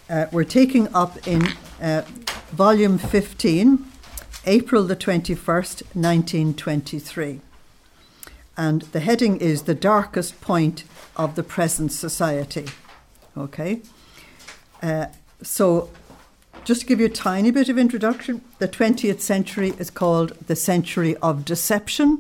we're taking up in volume 15, April the 21st, 1923. And the heading is The Darkest Point of the Present Society. Okay? So, just to give you a tiny bit of introduction, the 20th century is called the century of deception.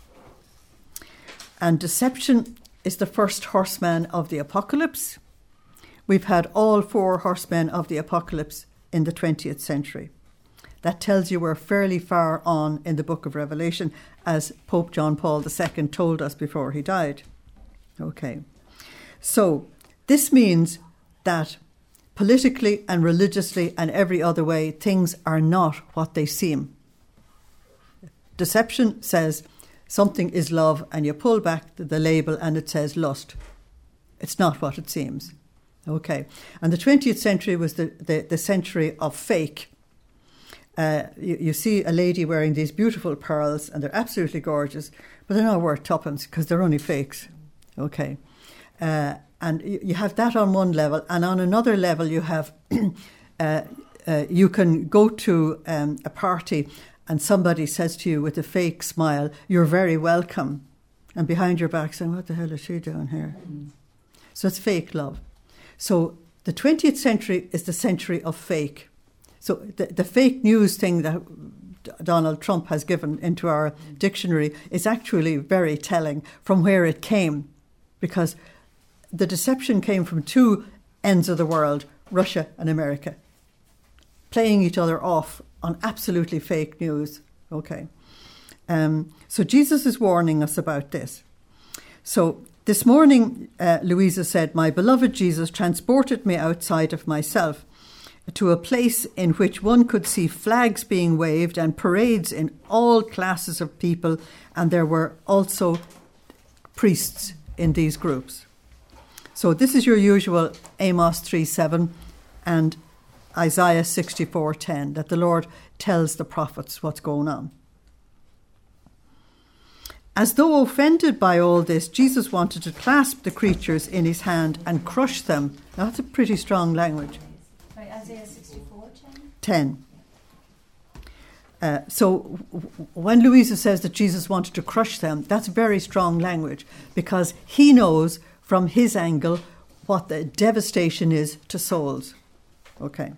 And deception is the first horseman of the apocalypse. We've had all 4 horsemen of the apocalypse in the 20th century. That tells you we're fairly far on in the book of Revelation, as Pope John Paul II told us before he died. Okay. So this means that politically and religiously and every other way, things are not what they seem. Deception says something is love, and you pull back the label and it says lust. It's not what it seems. Okay. And the 20th century was the century of fake. You see a lady wearing these beautiful pearls, and they're absolutely gorgeous, but they're not worth tuppence because they're only fakes. Okay. And you have that on one level, and on another level you have, you can go to a party and somebody says to you with a fake smile, "You're very welcome," and behind your back saying, "What the hell is she doing here?" So it's fake love. So the 20th century is the century of fake. So the fake news thing that Donald Trump has given into our dictionary is actually very telling from where it came, because the deception came from 2 ends of the world, Russia and America, playing each other off on absolutely fake news. Okay. So Jesus is warning us about this. So this morning, Louisa said, "My beloved Jesus transported me outside of myself to a place in which one could see flags being waved and parades in all classes of people, and there were also priests in these groups." So this is your usual Amos 3:7 and Isaiah 64:10, that the Lord tells the prophets what's going on. As though offended by all this, Jesus wanted to clasp the creatures in his hand and crush them. Now, that's a pretty strong language. Isaiah 64:10. 10. So when Louisa says that Jesus wanted to crush them, that's very strong language, because he knows from his angle what the devastation is to souls. Okay.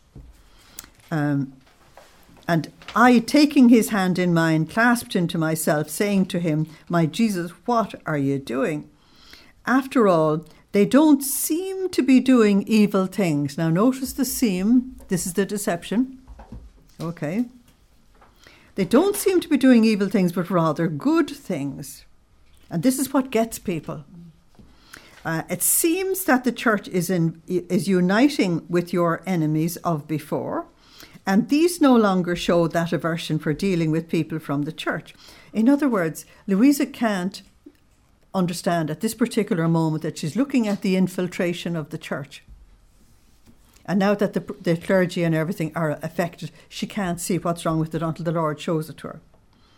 And I, taking his hand in mine, clasped him to myself, saying to him, "My Jesus, what are you doing?" After all, they don't seem to be doing evil things. Now notice the seem. This is the deception. Okay. They don't seem to be doing evil things, but rather good things. And this is what gets people. It seems that the church is uniting with your enemies of before, and these no longer show that aversion for dealing with people from the church. In other words, Louisa can't understand at this particular moment that she's looking at the infiltration of the church. And now that the clergy and everything are affected, she can't see what's wrong with it until the Lord shows it to her.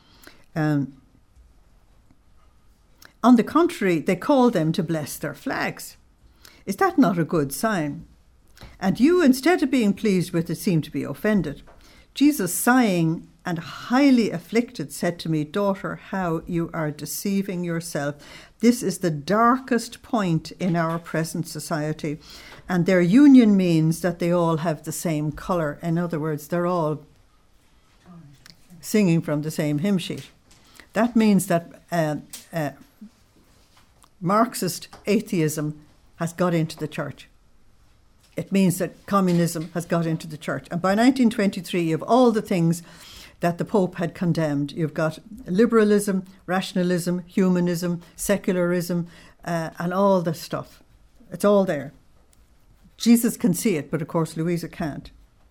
On the contrary, they call them to bless their flags. Is that not a good sign? And you, instead of being pleased with it, seem to be offended. Jesus, sighing and highly afflicted, said to me, "Daughter, how you are deceiving yourself. This is the darkest point in our present society. And their union means that they all have the same colour." In other words, they're all singing from the same hymn sheet. That means that Marxist atheism has got into the church. It means that communism has got into the church. And by 1923, you have all the things that the Pope had condemned. You've got liberalism, rationalism, humanism, secularism, and all this stuff. It's all there. Jesus can see it, but of course Louisa can't.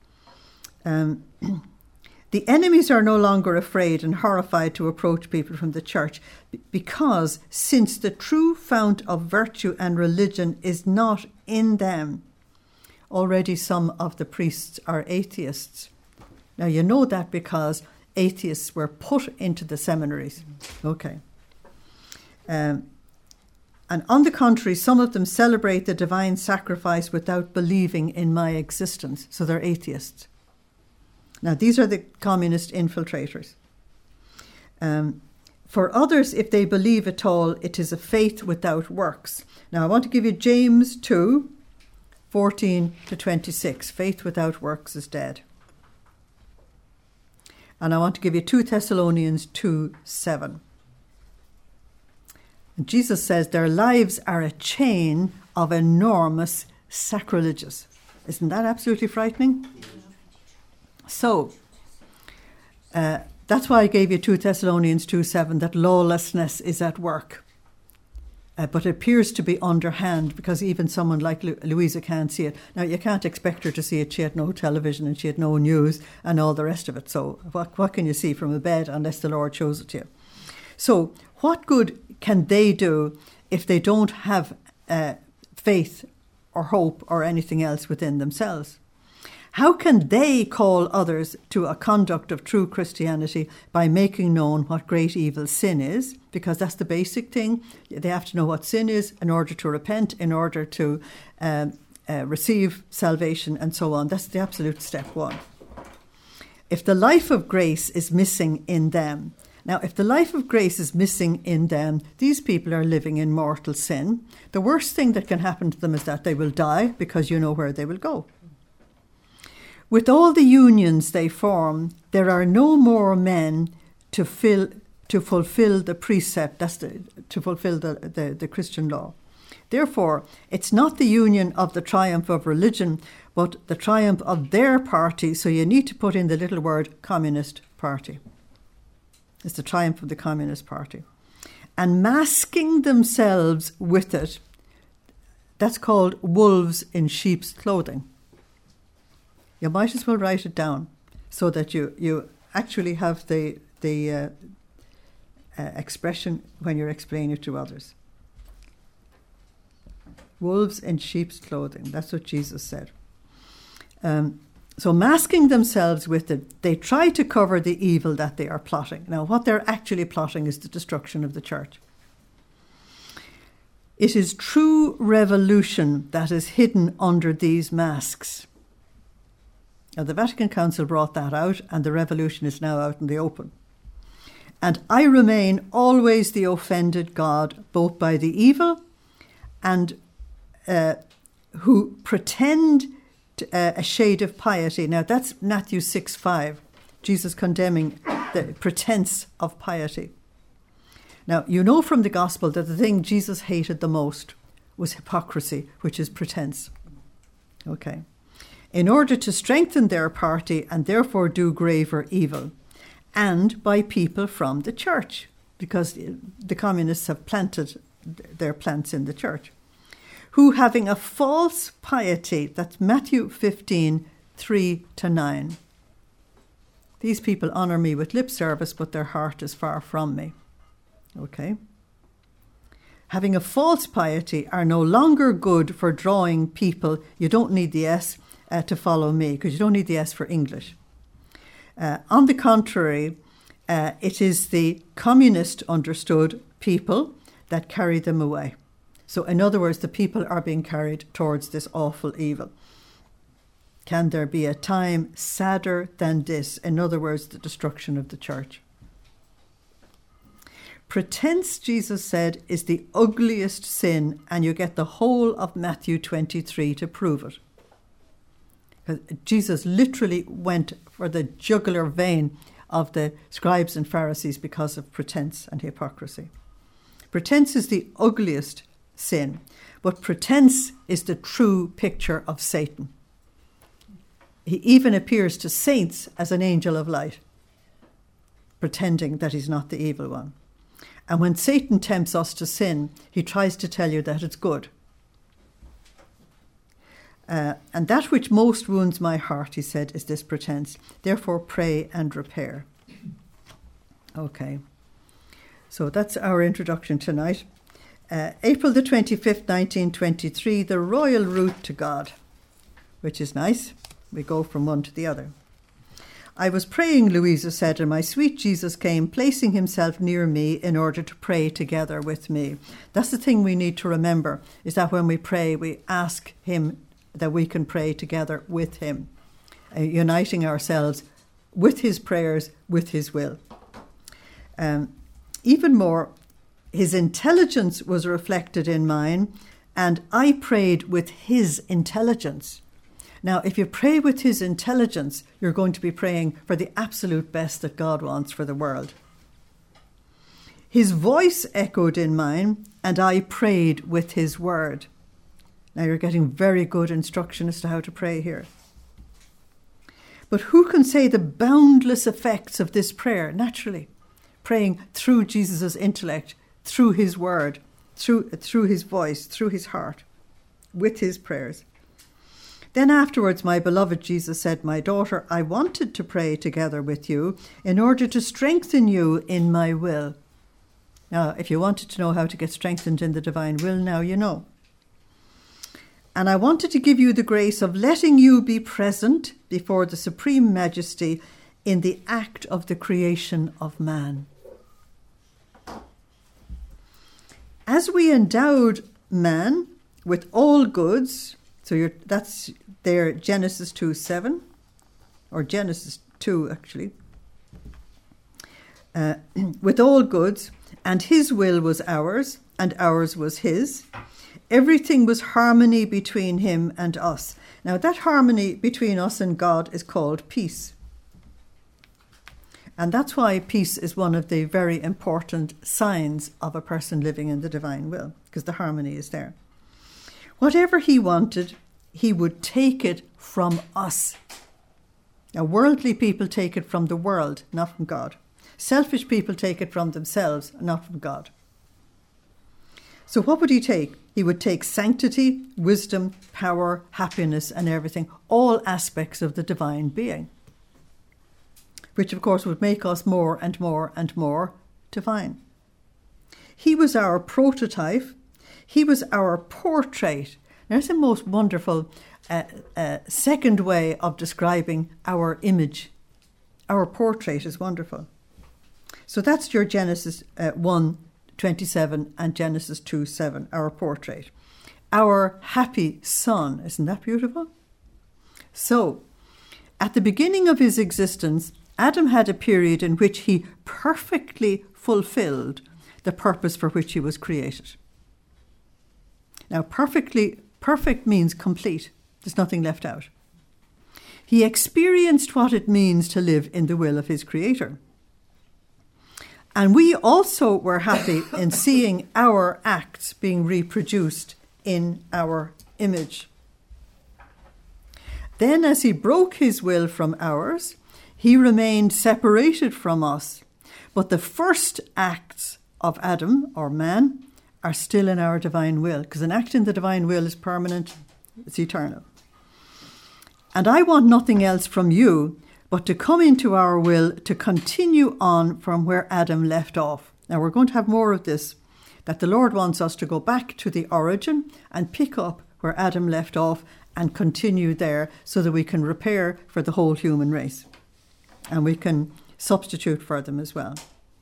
The enemies are no longer afraid and horrified to approach people from the church, because since the true fount of virtue and religion is not in them, already some of the priests are atheists. Now you know that because atheists were put into the seminaries. Okay. And on the contrary, some of them celebrate the divine sacrifice without believing in my existence. So they're atheists. Now, these are the communist infiltrators. For others, if they believe at all, it is a faith without works. Now, I want to give you James 2, 14 to 26. Faith without works is dead. And I want to give you 2 Thessalonians 2, 7. And Jesus says their lives are a chain of enormous sacrileges. Isn't that absolutely frightening? So, that's why I gave you 2 Thessalonians 2:7, that lawlessness is at work. But it appears to be underhand, because even someone like Louisa can't see it. Now, you can't expect her to see it. She had no television and she had no news and all the rest of it. So what can you see from a bed unless the Lord shows it to you? So what good can they do if they don't have faith or hope or anything else within themselves? How can they call others to a conduct of true Christianity by making known what great evil sin is? Because that's the basic thing. They have to know what sin is in order to repent, in order to receive salvation and so on. That's the absolute step one. If the life of grace is missing in them, now if the life of grace is missing in them, these people are living in mortal sin. The worst thing that can happen to them is that they will die, because you know where they will go. With all the unions they form, there are no more men to fulfill the precept, to fulfill the Christian law. Therefore, it's not the union of the triumph of religion, but the triumph of their party. So you need to put in the little word Communist Party. It's the triumph of the Communist Party. And masking themselves with it, that's called wolves in sheep's clothing. You might as well write it down so that you actually have the expression when you're explaining it to others. Wolves in sheep's clothing. That's what Jesus said. So masking themselves with it, they try to cover the evil that they are plotting. Now, what they're actually plotting is the destruction of the church. It is true revolution that is hidden under these masks. Now, the Vatican Council brought that out, and the revolution is now out in the open. And I remain always the offended God, both by the evil and who pretend a shade of piety. Now, that's Matthew 6:5, Jesus condemning the pretense of piety. Now, you know from the gospel that the thing Jesus hated the most was hypocrisy, which is pretense. Okay. In order to strengthen their party and therefore do graver evil, and by people from the church, because the communists have planted their plants in the church, who having a false piety, that's Matthew 15, 3-9. These people honour me with lip service, but their heart is far from me. Okay. Having a false piety are no longer good for drawing people, you don't need the S, to follow me, because you don't need the S for English. On the contrary, it is the communist understood people that carry them away. So in other words, the people are being carried towards this awful evil. Can there be a time sadder than this? In other words, the destruction of the church. Pretense, Jesus said, is the ugliest sin, and you get the whole of Matthew 23 to prove it. Jesus literally went for the jugular vein of the scribes and Pharisees because of pretense and hypocrisy. Pretense is the ugliest sin, but pretense is the true picture of Satan. He even appears to saints as an angel of light, pretending that he's not the evil one. And when Satan tempts us to sin, he tries to tell you that it's good. And that which most wounds my heart, he said, is this pretense. Therefore, pray and repair. Okay. So that's our introduction tonight. April the 25th, 1923, the royal route to God, which is nice. We go from one to the other. I was praying, Louisa said, and my sweet Jesus came, placing himself near me in order to pray together with me. That's the thing we need to remember, is that when we pray, we ask him that we can pray together with him, uniting ourselves with his prayers, with his will. Even more, his intelligence was reflected in mine, and I prayed with his intelligence. Now, if you pray with his intelligence, you're going to be praying for the absolute best that God wants for the world. His voice echoed in mine, and I prayed with his word. Now, you're getting very good instruction as to how to pray here. But who can say the boundless effects of this prayer? Naturally, praying through Jesus' intellect, through his word, through his voice, through his heart, with his prayers. Then afterwards, my beloved Jesus said, my daughter, I wanted to pray together with you in order to strengthen you in my will. Now, if you wanted to know how to get strengthened in the divine will, now you know. And I wanted to give you the grace of letting you be present before the Supreme Majesty in the act of the creation of man. As we endowed man with all goods, so that's there, Genesis 2:7, or Genesis 2 actually, with all goods, and his will was ours, and ours was his. Everything was harmony between him and us. Now that harmony between us and God is called peace. And that's why peace is one of the very important signs of a person living in the divine will, because the harmony is there. Whatever he wanted, he would take it from us. Now, worldly people take it from the world, not from God. Selfish people take it from themselves, not from God. So what would he take? He would take sanctity, wisdom, power, happiness, and everything, all aspects of the divine being, which of course would make us more and more and more divine. He was our prototype. He was our portrait. Now, that's the most wonderful second way of describing our image. Our portrait is wonderful. So that's your Genesis 1:27 and Genesis 2:7, our portrait. Our happy son. Isn't that beautiful? So, at the beginning of his existence, Adam had a period in which he perfectly fulfilled the purpose for which he was created. Now, perfect means complete. There's nothing left out. He experienced what it means to live in the will of his Creator. And we also were happy in seeing our acts being reproduced in our image. Then, as he broke his will from ours, he remained separated from us. But the first acts of Adam, or man, are still in our divine will, because an act in the divine will is permanent, it's eternal. And I want nothing else from you but to come into our will to continue on from where Adam left off. Now, we're going to have more of this, that the Lord wants us to go back to the origin and pick up where Adam left off and continue there so that we can repair for the whole human race. And we can substitute for them as well.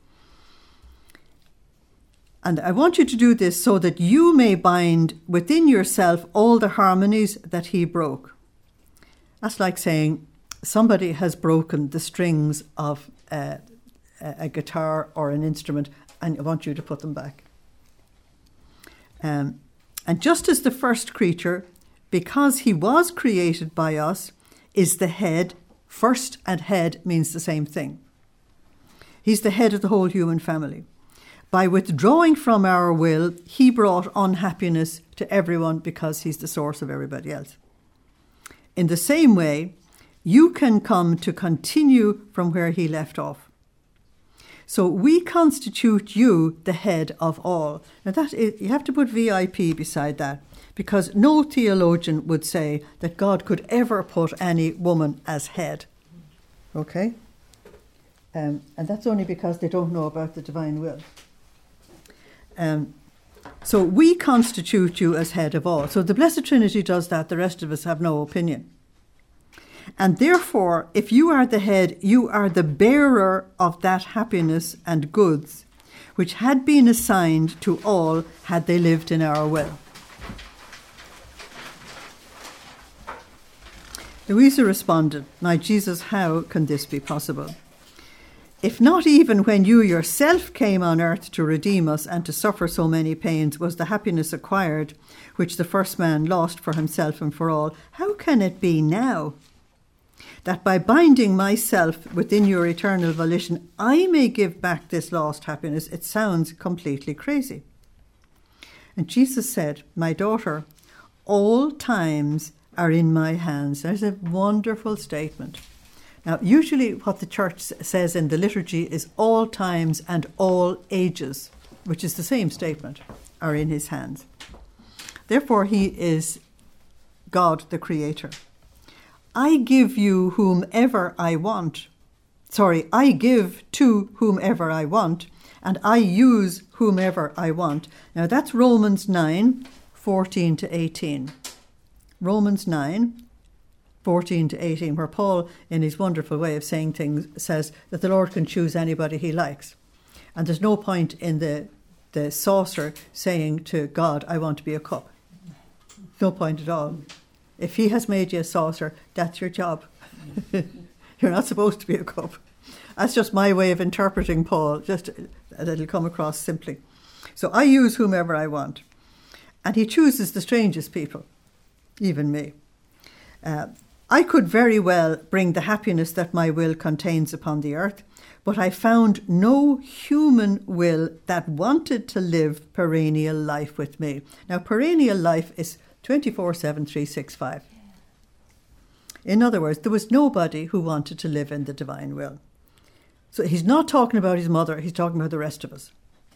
And I want you to do this so that you may bind within yourself all the harmonies that he broke. That's like saying somebody has broken the strings of a guitar or an instrument, and I want you to put them back. And just as the first creature, because he was created by us, is the head, first and head means the same thing. He's the head of the whole human family. By withdrawing from our will, he brought unhappiness to everyone because he's the source of everybody else. In the same way, you can come to continue from where he left off. So we constitute you the head of all. Now you have to put VIP beside that, because no theologian would say that God could ever put any woman as head. Okay? And that's only because they don't know about the divine will. So we constitute you as head of all. So the Blessed Trinity does that. The rest of us have no opinion. And therefore, if you are the head, you are the bearer of that happiness and goods, which had been assigned to all had they lived in our will. Louisa responded, "My Jesus, how can this be possible? If not even when you yourself came on earth to redeem us and to suffer so many pains was the happiness acquired, which the first man lost for himself and for all, how can it be now that by binding myself within your eternal volition, I may give back this lost happiness?" It sounds completely crazy. And Jesus said, "My daughter, all times are in my hands." That's a wonderful statement. Now, usually what the church says in the liturgy is all times and all ages, which is the same statement, are in his hands. Therefore, he is God, the Creator. I give you whomever I want. I give to whomever I want, and I use whomever I want. Now, that's Romans 9, 14 to 18. Romans 9, 14 to 18, where Paul, in his wonderful way of saying things, says that the Lord can choose anybody he likes. And there's no point in the saucer saying to God, "I want to be a cup." No point at all. If he has made you a saucer, that's your job. You're not supposed to be a cup. That's just my way of interpreting Paul, just that it'll come across simply. So I use whomever I want. And he chooses the strangest people, even me. I could very well bring the happiness that my will contains upon the earth, but I found no human will that wanted to live perennial life with me. Now, perennial life is 24/7, 365. In other words, there was nobody who wanted to live in the divine will. So he's not talking about his mother, he's talking about the rest of us.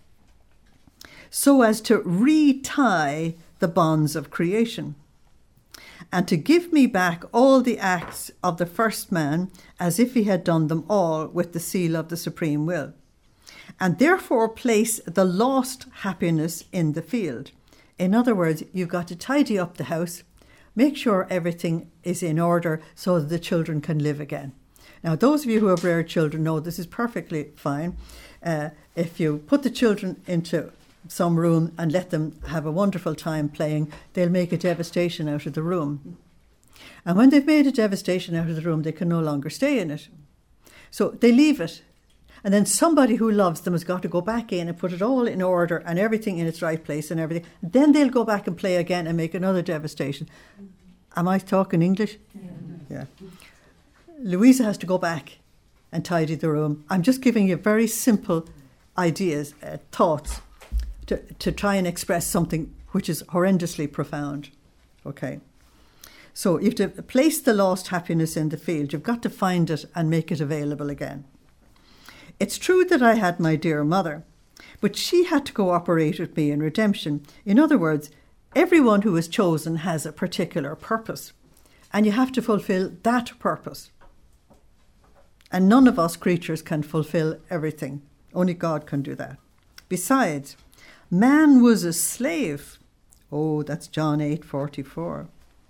So as to retie the bonds of creation, and to give me back all the acts of the first man as if he had done them all with the seal of the supreme will, and therefore place the lost happiness in the field. In other words, you've got to tidy up the house, make sure everything is in order so that the children can live again. Now, those of you who have rare children know this is perfectly fine. If you put the children into some room and let them have a wonderful time playing, they'll make a devastation out of the room. And when they've made a devastation out of the room, they can no longer stay in it. So they leave it. And then somebody who loves them has got to go back in and put it all in order and everything in its right place and everything. Then they'll go back and play again and make another devastation. Am I talking English? Yeah. Louisa has to go back and tidy the room. I'm just giving you very simple ideas, thoughts, to try and express something which is horrendously profound. Okay. So you have to place the lost happiness in the field. You've got to find it and make it available again. It's true that I had my dear mother, but she had to cooperate with me in redemption. In other words, everyone who is chosen has a particular purpose, and you have to fulfill that purpose. And none of us creatures can fulfill everything. Only God can do that. Besides, man was a slave. Oh, that's John 8:44.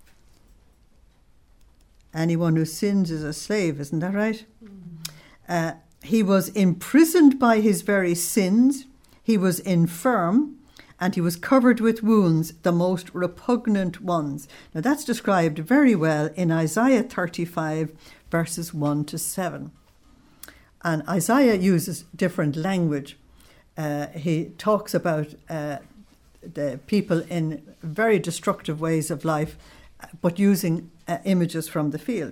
Anyone who sins is a slave, isn't that right? He was imprisoned by his very sins. He was infirm, and he was covered with wounds, the most repugnant ones. Now that's described very well in Isaiah 35, verses 1 to 7. And Isaiah uses different language. He talks about the people in very destructive ways of life, but using images from the field.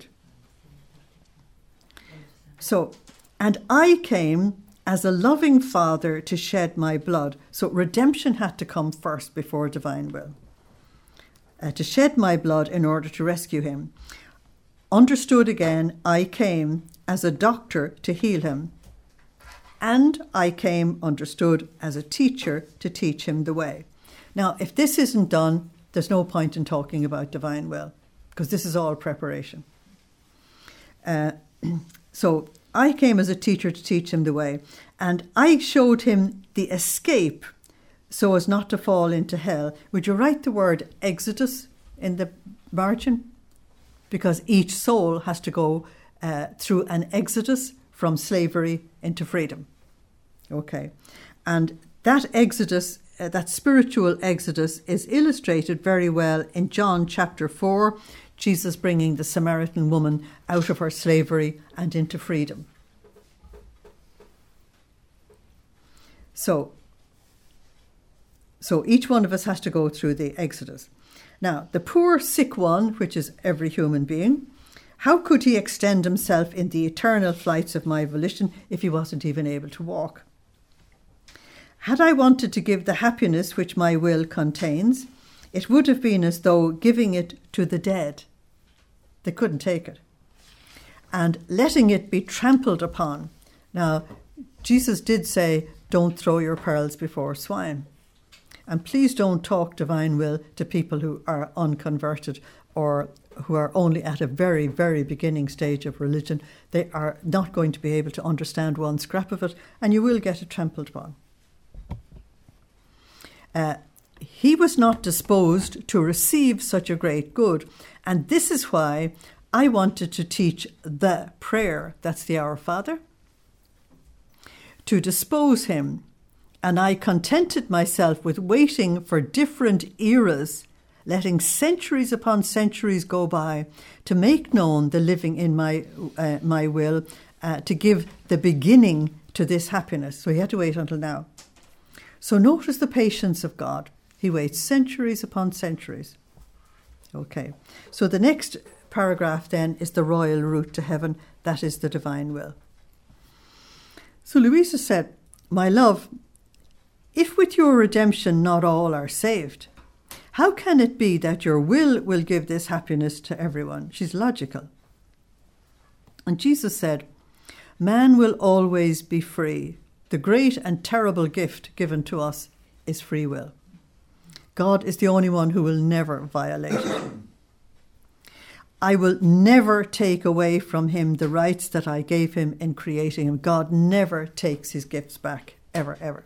So, and I came as a loving father to shed my blood. So redemption had to come first before divine will. To shed my blood in order to rescue him. Understood again, I came as a doctor to heal him. And I came, understood, as a teacher to teach him the way. Now, if this isn't done, there's no point in talking about divine will, because this is all preparation. So I came as a teacher to teach him the way, and I showed him the escape so as not to fall into hell. Would you write the word Exodus in the margin? because each soul has to go through an exodus from slavery into freedom. Okay. And that exodus, that spiritual exodus, is illustrated very well in John chapter 4, Jesus bringing the Samaritan woman out of her slavery and into freedom. So each one of us has to go through the exodus. Now, the poor sick one, which is every human being, how could he extend himself in the eternal flights of my volition if he wasn't even able to walk? Had I wanted to give the happiness which my will contains, it would have been as though giving it to the dead. They couldn't take it. And letting it be trampled upon. Now, Jesus did say, don't throw your pearls before swine. And please don't talk divine will to people who are unconverted or who are only at a very, very beginning stage of religion. They are not going to be able to understand one scrap of it, and you will get it trampled upon. He was not disposed to receive such a great good, and this is why I wanted to teach the prayer, that's the Our Father, to dispose him. And I contented myself with waiting for different eras, letting centuries upon centuries go by to make known the living in my will, to give the beginning to this happiness. So he had to wait until now. So notice the patience of God. He waits centuries upon centuries. Okay. So the next paragraph then is the royal route to heaven. That is the divine will. So Louisa said, my love, if with your redemption not all are saved, how can it be that your will give this happiness to everyone? She's logical. And Jesus said, man will always be free. The great and terrible gift given to us is free will. God is the only one who will never violate it. I will never take away from him the rights that I gave him in creating him. God never takes his gifts back, ever, ever.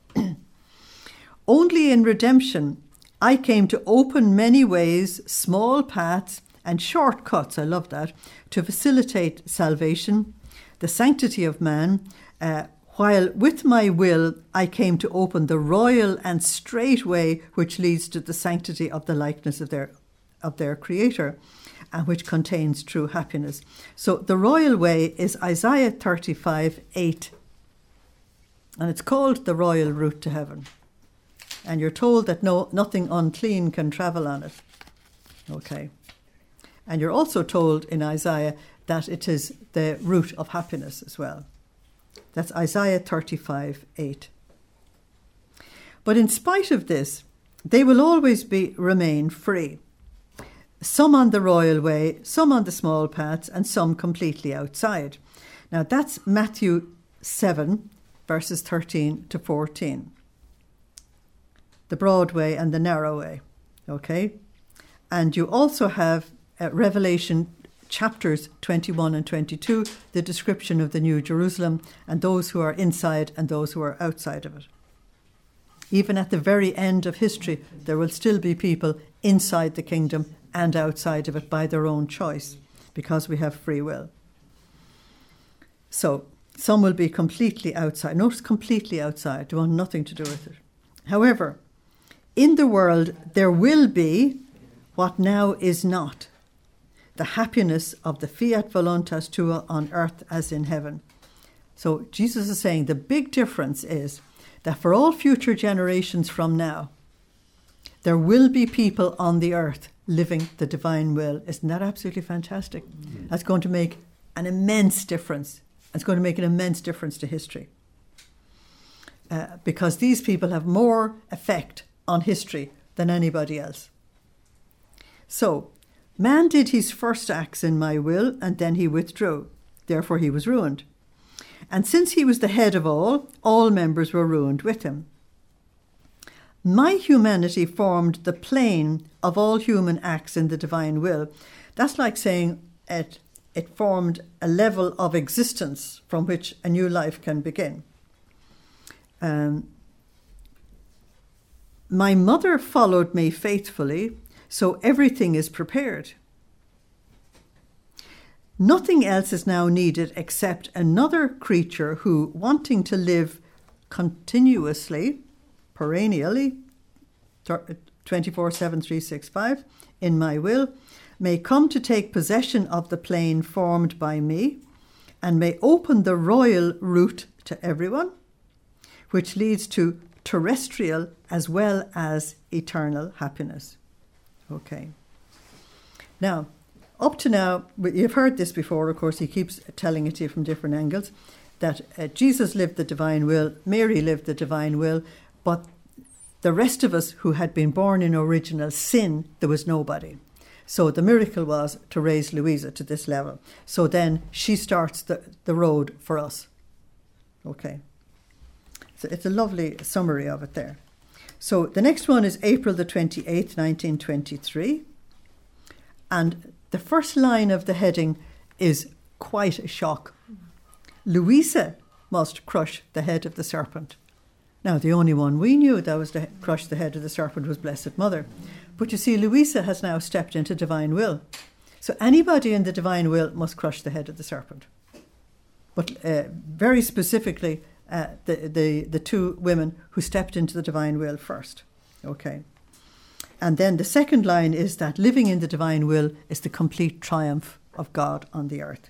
Only in redemption, I came to open many ways, small paths and shortcuts, I love that, to facilitate salvation, the sanctity of man, while with my will I came to open the royal and straight way which leads to the sanctity of the likeness of their Creator, and which contains true happiness. So the royal way is Isaiah 35:8, and it's called the royal route to heaven. And you're told that nothing unclean can travel on it. Okay. And you're also told in Isaiah that it is the route of happiness as well. That's Isaiah 35:8. But in spite of this, they will always remain free. Some on the royal way, some on the small paths, and some completely outside. Now that's Matthew 7, verses 13 to 14. The broad way and the narrow way. Okay? And you also have Revelation chapters 21 and 22, the description of the New Jerusalem and those who are inside and those who are outside of it. Even at the very end of history, there will still be people inside the kingdom and outside of it by their own choice, because we have free will. So some will be completely outside. Notice completely outside. They want nothing to do with it. However, in the world there will be what now is not, the happiness of the fiat voluntas tua on earth as in heaven. So Jesus is saying the big difference is that for all future generations from now, there will be people on the earth living the divine will. Isn't that absolutely fantastic? Mm-hmm. That's going to make an immense difference. It's going to make an immense difference to history. Because these people have more effect on history than anybody else. So, man did his first acts in my will, and then he withdrew. Therefore he was ruined. And since he was the head of all members were ruined with him. My humanity formed the plane of all human acts in the divine will. That's like saying it formed a level of existence from which a new life can begin. My mother followed me faithfully, so everything is prepared. Nothing else is now needed except another creature who, wanting to live continuously, perennially, 24/7/365, in my will, may come to take possession of the plane formed by me, and may open the royal route to everyone, which leads to terrestrial as well as eternal happiness. Okay. Now, up to now, you've heard this before, of course, he keeps telling it to you from different angles, that Jesus lived the divine will, Mary lived the divine will, but the rest of us who had been born in original sin, there was nobody. So the miracle was to raise Louisa to this level. So then she starts the road for us. Okay. So it's a lovely summary of it there. So the next one is April the 28th, 1923. And the first line of the heading is quite a shock. Louisa must crush the head of the serpent. Now, the only one we knew that was to crush the head of the serpent was Blessed Mother. But you see, Louisa has now stepped into divine will. So anybody in the divine will must crush the head of the serpent. But very specifically, the two women who stepped into the divine will first. Okay. And then the second line is that living in the divine will is the complete triumph of God on the earth.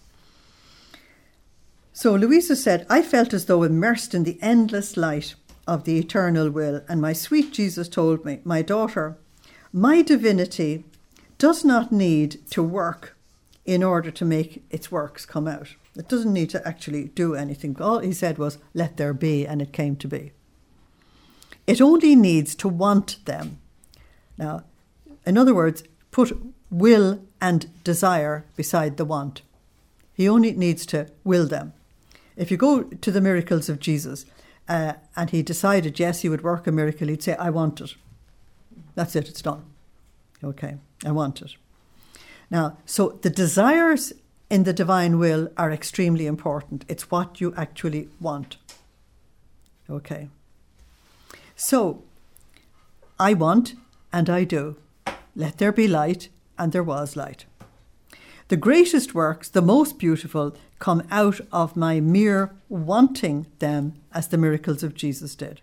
So Louisa said, I felt as though immersed in the endless light of the eternal will, and my sweet Jesus told me, my daughter, my divinity does not need to work in order to make its works come out. It doesn't need to actually do anything. All he said was, let there be, and it came to be. It only needs to want them. Now, in other words, put will and desire beside the want. He only needs to will them. If you go to the miracles of Jesus and he decided, yes, he would work a miracle, he'd say, I want it. That's it, it's done. Okay, I want it. Now, so the desires in the divine will are extremely important. It's what you actually want. Okay. So, I want and I do. Let there be light, and there was light. The greatest works, the most beautiful, come out of my mere wanting them, as the miracles of Jesus did.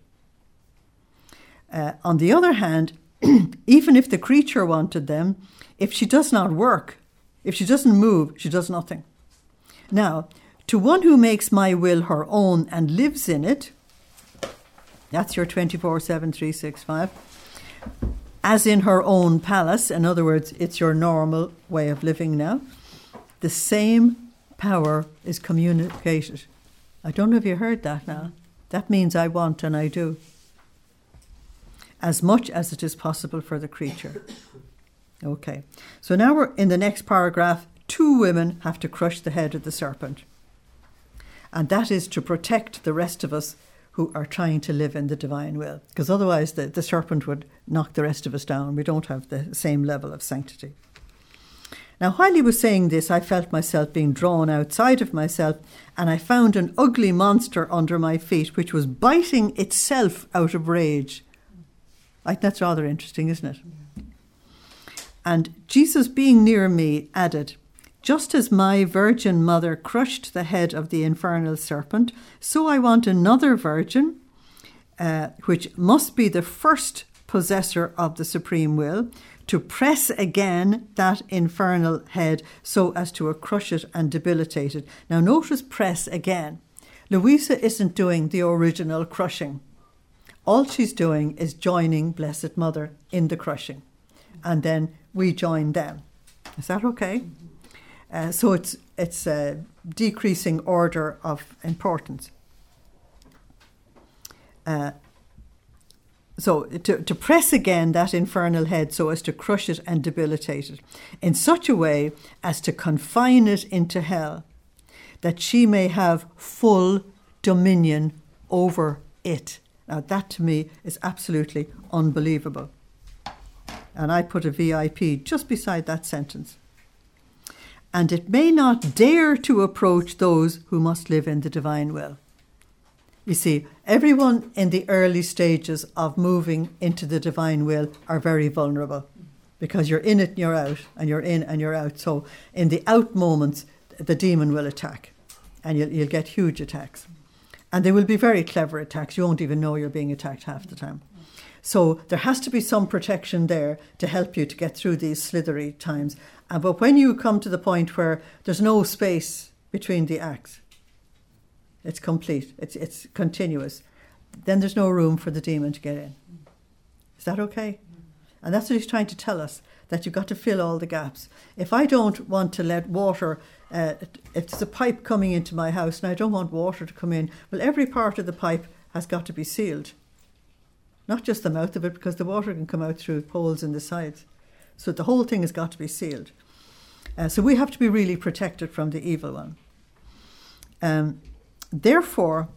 On the other hand, even if the creature wanted them, if she does not work, if she doesn't move, she does nothing. Now, to one who makes my will her own and lives in it, that's your 24/7/365, as in her own palace, in other words, it's your normal way of living now, the same power is communicated. I don't know if you heard that now. That means I want and I do. As much as it is possible for the creature. Okay. So now we're in the next paragraph. 2 women have to crush the head of the serpent. And that is to protect the rest of us who are trying to live in the divine will. Because otherwise the serpent would knock the rest of us down. We don't have the same level of sanctity. Now, while he was saying this, I felt myself being drawn outside of myself, and I found an ugly monster under my feet, which was biting itself out of rage. I think that's rather interesting, isn't it? And Jesus, being near me, added, just as my virgin mother crushed the head of the infernal serpent, so I want another virgin, which must be the first possessor of the supreme will, to press again that infernal head so as to crush it and debilitate it. Now notice press again. Louisa isn't doing the original crushing. All she's doing is joining Blessed Mother in the crushing. And then we join them. Is that okay? So it's a decreasing order of importance. So to press again that infernal head so as to crush it and debilitate it in such a way as to confine it into hell, that she may have full dominion over it. Now that to me is absolutely unbelievable. And I put a VIP just beside that sentence. And it may not dare to approach those who must live in the divine will. You see, everyone in the early stages of moving into the divine will are very vulnerable. because you're in it and you're out, and you're in and you're out. So in the out moments, the demon will attack, and you'll get huge attacks. And they will be very clever attacks. You won't even know you're being attacked half the time. So there has to be some protection there to help you to get through these slithery times. But when you come to the point where there's no space between the acts, it's complete, it's continuous, then there's no room for the demon to get in. Is that okay? And that's what he's trying to tell us, that you've got to fill all the gaps. If I don't want to let water, if there's a pipe coming into my house and I don't want water to come in, well, every part of the pipe has got to be sealed. Not just the mouth of it, because the water can come out through holes in the sides. So the whole thing has got to be sealed. So we have to be really protected from the evil one. Therefore,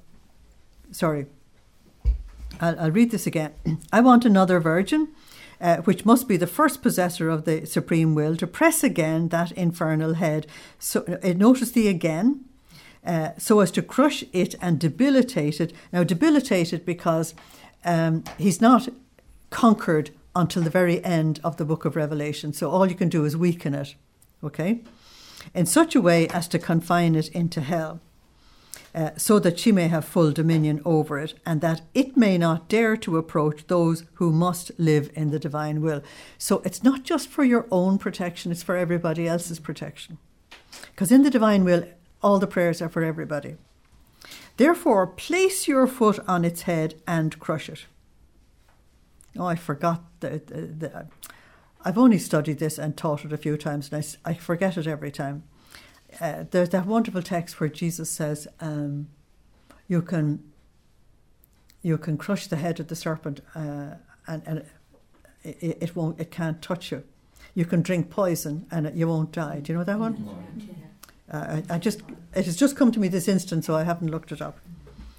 I'll read this again. I want another virgin, which must be the first possessor of the supreme will, to press again that infernal head. So notice the again, so as to crush it and debilitate it. Now, debilitate it because he's not conquered until the very end of the book of Revelation. So all you can do is weaken it, okay? In such a way as to confine it into hell, so that she may have full dominion over it, and that it may not dare to approach those who must live in the divine will. So it's not just for your own protection, it's for everybody else's protection. Because in the divine will, all the prayers are for everybody. Therefore, place your foot on its head and crush it. Oh, I forgot. I've only studied this and taught it a few times, and I forget it every time. There's that wonderful text where Jesus says, you can crush the head of the serpent, and it can't touch you. You can drink poison and you won't die. Do you know that one? It has just come to me this instant, so I haven't looked it up.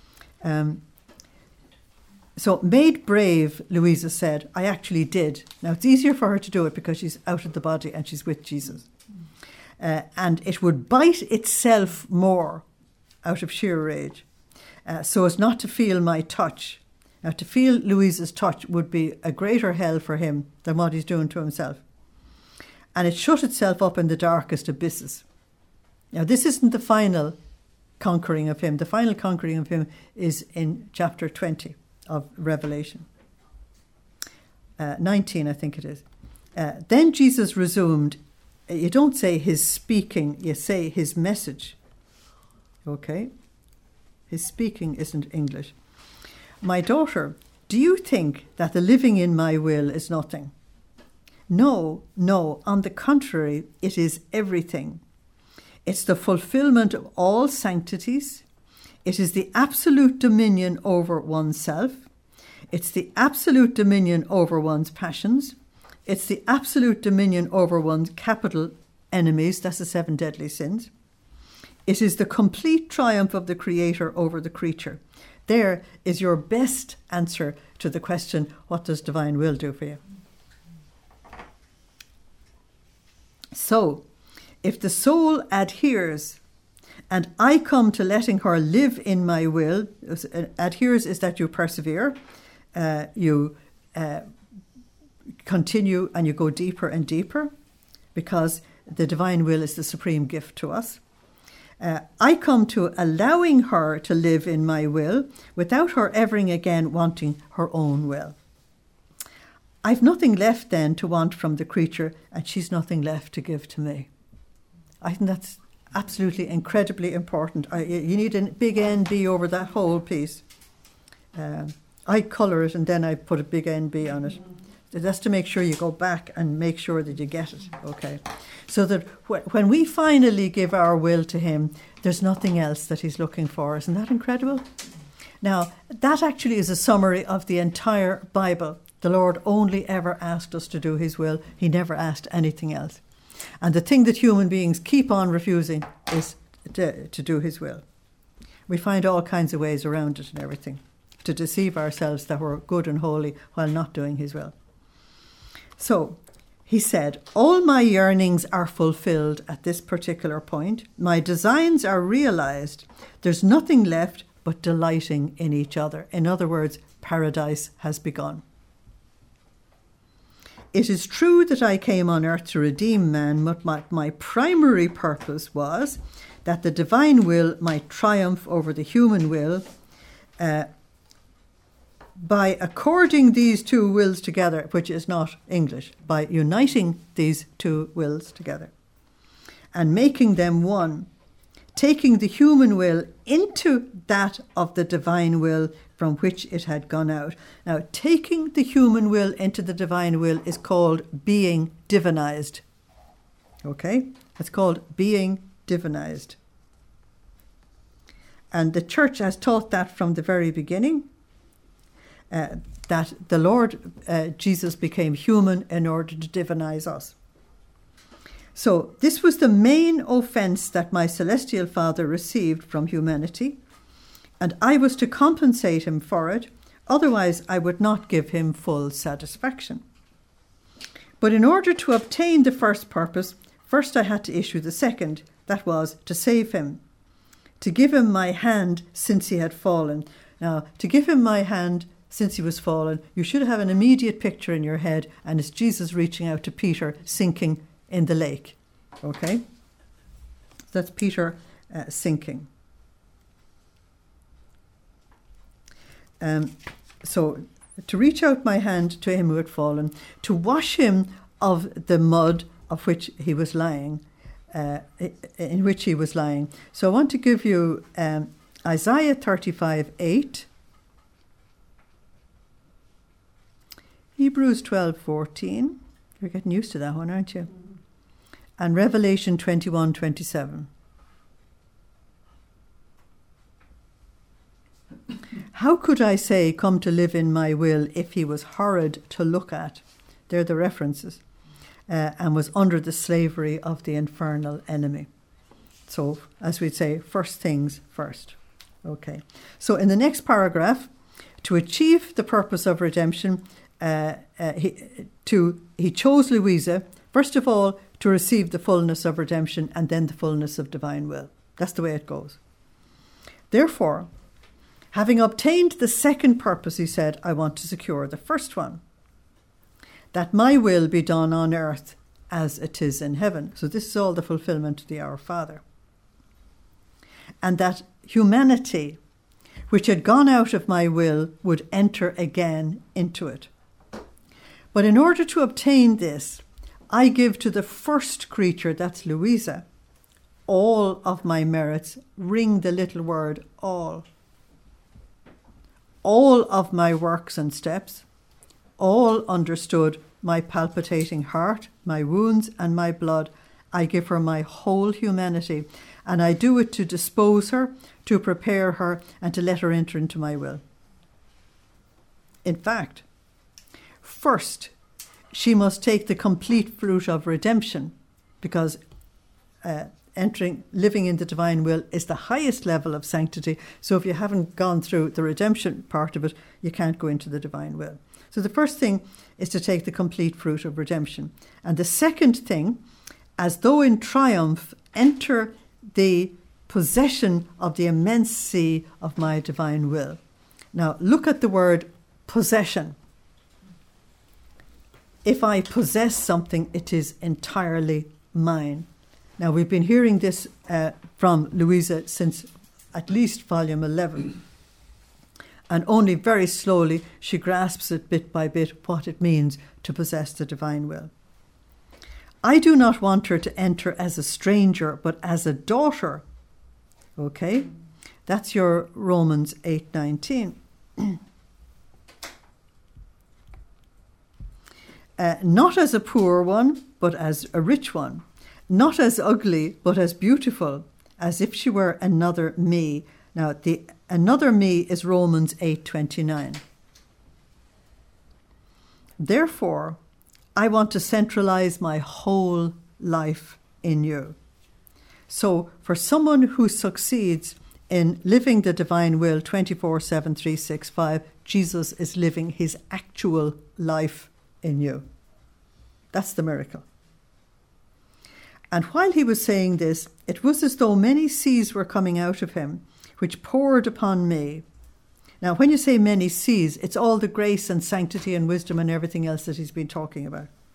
So, made brave, Louisa said, I actually did. Now, it's easier for her to do it because she's out of the body and she's with Jesus. And it would bite itself more out of sheer rage, so as not to feel my touch. Now, to feel Louisa's touch would be a greater hell for him than what he's doing to himself. And it shut itself up in the darkest abysses. Now, this isn't the final conquering of him. The final conquering of him is in chapter 20 of Revelation. 19, I think it is. Then Jesus resumed. You don't say his speaking, you say his message. Okay? His speaking isn't English. My daughter, do you think that the living in my will is nothing? No, on the contrary, it is everything. It's the fulfillment of all sanctities. It is the absolute dominion over oneself. It's the absolute dominion over one's passions. It's the absolute dominion over one's capital enemies. That's the 7 deadly sins. It is the complete triumph of the Creator over the creature. There is your best answer to the question, what does divine will do for you? So, if the soul adheres, and I come to letting her live in my will, adheres is that you persevere, you continue and you go deeper and deeper, because the divine will is the supreme gift to us. I come to allowing her to live in my will without her ever again wanting her own will. I've nothing left then to want from the creature, and she's nothing left to give to me. I think that's absolutely incredibly important. You need a big NB over that whole piece. I colour it and then I put a big NB on it. That's to make sure you go back and make sure that you get it, okay? So that when we finally give our will to him, there's nothing else that he's looking for. Isn't that incredible? Now, that actually is a summary of the entire Bible. The Lord only ever asked us to do his will. He never asked anything else. And the thing that human beings keep on refusing is to do his will. We find all kinds of ways around it and everything, to deceive ourselves that we're good and holy while not doing his will. So, he said, all my yearnings are fulfilled at this particular point. My designs are realized. There's nothing left but delighting in each other. In other words, paradise has begun. It is true that I came on earth to redeem man, but my primary purpose was that the divine will might triumph over the human will by according these two wills together, which is not English, by uniting these two wills together and making them one, taking the human will into that of the divine will from which it had gone out. Now, taking the human will into the divine will is called being divinized. Okay? It's called being divinized. And the church has taught that from the very beginning, that the Lord Jesus became human in order to divinize us. So this was the main offense that my celestial Father received from humanity, and I was to compensate him for it, otherwise I would not give him full satisfaction. But in order to obtain the first purpose, first I had to issue the second, that was to save him, to give him my hand since he had fallen. Now, to give him my hand since he was fallen, you should have an immediate picture in your head, and it's Jesus reaching out to Peter, sinking in the lake. Okay? That's Peter sinking. So, to reach out my hand to him who had fallen, to wash him of the mud of which he was lying, in which he was lying. So I want to give you Isaiah 35:8, Hebrews 12:14. You're getting used to that one, aren't you? And Revelation 21:27. How could I say, come to live in my will, if he was horrid to look at? They're the references. And was under the slavery of the infernal enemy. So, as we'd say, first things first. Okay. So, in the next paragraph, to achieve the purpose of redemption, he chose Louisa, first of all, to receive the fullness of redemption and then the fullness of divine will. That's the way it goes. Therefore, having obtained the second purpose, he said, I want to secure the first one, that my will be done on earth as it is in heaven. So this is all the fulfillment of the Our Father. And that humanity, which had gone out of my will, would enter again into it. But in order to obtain this, I give to the first creature, that's Louisa, all of my merits. Ring the little word all. All of my works and steps, all understood, my palpitating heart, my wounds and my blood. I give her my whole humanity, and I do it to dispose her, to prepare her, and to let her enter into my will. In fact, first, she must take the complete fruit of redemption, because living in the divine will is the highest level of sanctity. So if you haven't gone through the redemption part of it, you can't go into the divine will. So the first thing is to take the complete fruit of redemption. And the second thing, as though in triumph, enter the possession of the immense sea of my divine will. Now, look at the word possession. If I possess something, it is entirely mine. Now, we've been hearing this from Louisa since at least volume 11. And only very slowly she grasps it bit by bit what it means to possess the divine will. I do not want her to enter as a stranger, but as a daughter. Okay? That's your Romans 8:19. Not as a poor one, but as a rich one. Not as ugly, but as beautiful, as if she were another me. Now, the another me is Romans 8:29. Therefore, I want to centralize my whole life in you. So, for someone who succeeds in living the divine will 24/7, 365, Jesus is living his actual life in you. That's the miracle. And while he was saying this, it was as though many seas were coming out of him, which poured upon me. Now, when you say many seas, it's all the grace and sanctity and wisdom and everything else that he's been talking about.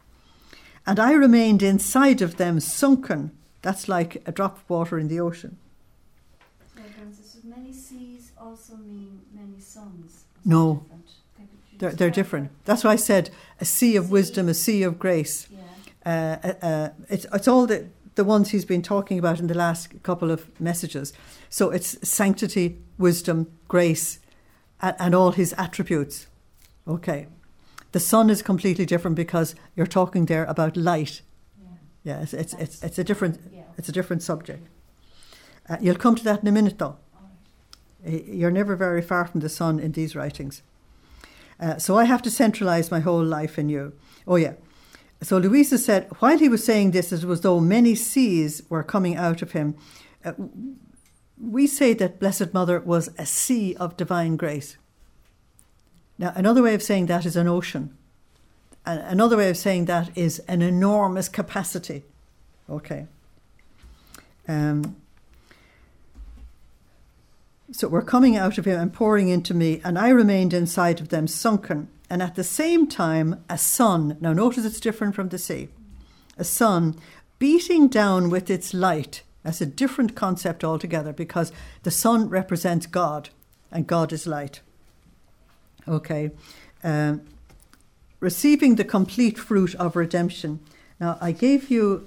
And I remained inside of them sunken. That's like a drop of water in the ocean. So many seas also mean many suns. No, they're different. That's why I said a sea of wisdom, a sea of grace. Yeah. It's all the ones he's been talking about in the last couple of messages. So it's sanctity, wisdom, grace, and all his attributes. Okay. The sun is completely different because you're talking there about light. Yeah, it's a different subject. You'll come to that in a minute, though. You're never very far from the sun in these writings. So I have to centralize my whole life in you. Oh, yeah. So Louisa said, while he was saying this, it was though many seas were coming out of him. We say that Blessed Mother was a sea of divine grace. Now, another way of saying that is an ocean. Another way of saying that is an enormous capacity. Okay. So we're coming out of him and pouring into me, and I remained inside of them sunken. And at the same time, a sun, now notice it's different from the sea, a sun beating down with its light. That's a different concept altogether because the sun represents God and God is light. Okay. Receiving the complete fruit of redemption. Now, I gave you,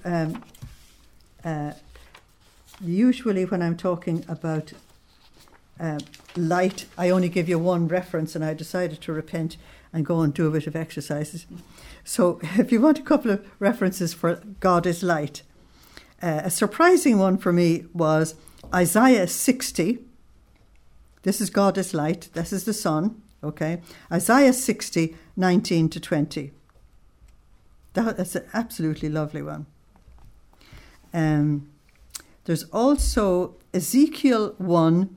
usually when I'm talking about light, I only give you one reference, and I decided to repent and go and do a bit of exercises. So if you want a couple of references for God is light, a surprising one for me was Isaiah 60. This is God is light. This is the sun. Okay. Isaiah 60, 19 to 20. That's an absolutely lovely one. There's also Ezekiel 1,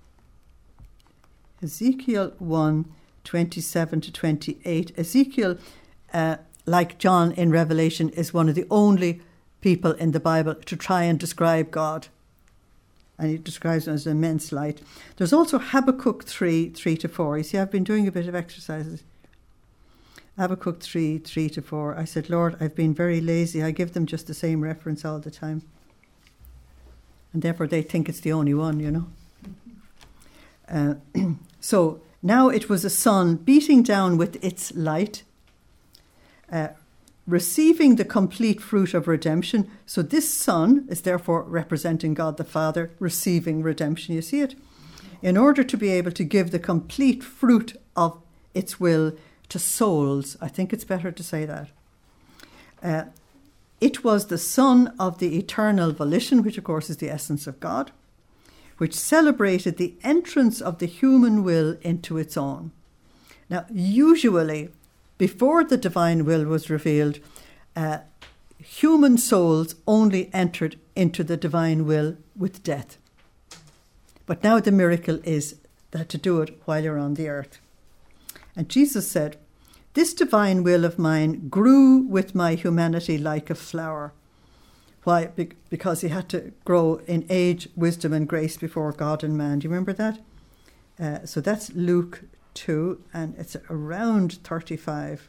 27 to 28. Ezekiel, like John in Revelation, is one of the only people in the Bible to try and describe God. And he describes him as immense light. There's also Habakkuk 3, 3 to 4. You see, I've been doing a bit of exercises. Habakkuk 3, 3 to 4. I said, Lord, I've been very lazy. I give them just the same reference all the time. And therefore they think it's the only one, you know. So now it was a sun beating down with its light, receiving the complete fruit of redemption. So this sun is therefore representing God the Father, receiving redemption. You see it? In order to be able to give the complete fruit of its will to souls. I think it's better to say that. It was the Son of the eternal volition, which of course is the essence of God, which celebrated the entrance of the human will into its own. Now, usually, before the divine will was revealed, human souls only entered into the divine will with death. But now the miracle is that to do it while you're on the earth. And Jesus said, "This divine will of mine grew with my humanity like a flower." Why? Because he had to grow in age, wisdom and grace before God and man. Do you remember that? So that's Luke 2, and it's around 35.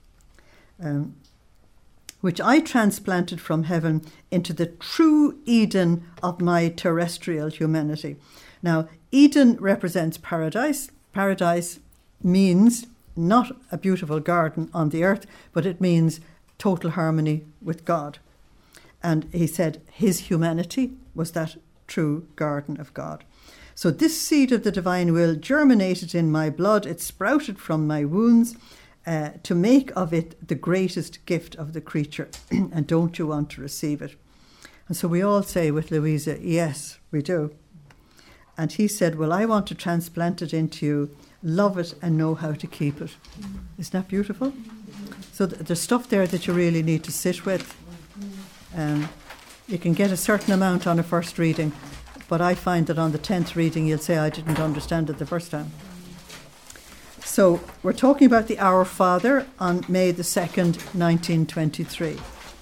Which I transplanted from heaven into the true Eden of my terrestrial humanity. Now, Eden represents paradise. Paradise means not a beautiful garden on the earth, but it means total harmony with God. And he said his humanity was that true garden of God. So this seed of the divine will germinated in my blood. It sprouted from my wounds to make of it the greatest gift of the creature. And don't you want to receive it? And so we all say with Louisa, yes, we do. And he said, well, I want to transplant it into you, love it and know how to keep it. Isn't that beautiful? So there's stuff there that you really need to sit with. You can get a certain amount on a first reading, but I find that on the 10th reading you'll say I didn't understand it the first time. So we're talking about the Our Father on May the 2nd, 1923.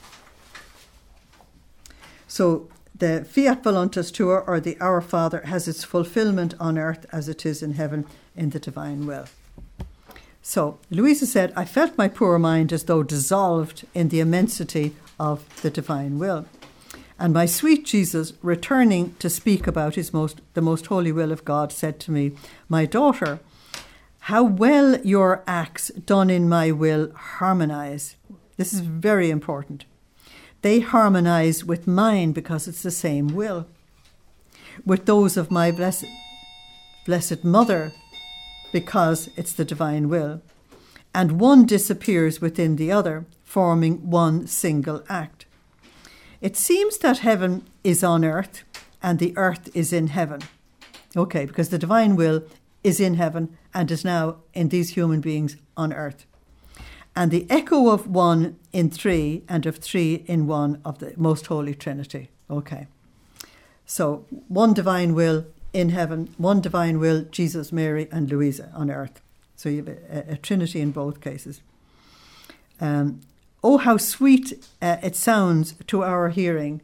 So the Fiat Voluntas Tuor, or the Our Father, has its fulfillment on earth as it is in heaven in the divine will. So Louisa said, I felt my poor mind as though dissolved in the immensity of the divine will. And my sweet Jesus, returning to speak about the most holy will of God, said to me, my daughter, how well your acts done in my will harmonize. This is very important. They harmonize with mine because it's the same will. With those of my blessed mother, because it's the divine will. And one disappears within the other, forming one single act. It seems that heaven is on earth and the earth is in heaven. Okay, because the divine will is in heaven and is now in these human beings on earth. And the echo of one in three and of three in one of the most holy Trinity. Okay. So one divine will in heaven, one divine will, Jesus, Mary and Louisa on earth. So you have a Trinity in both cases. Oh, how sweet it sounds to our hearing.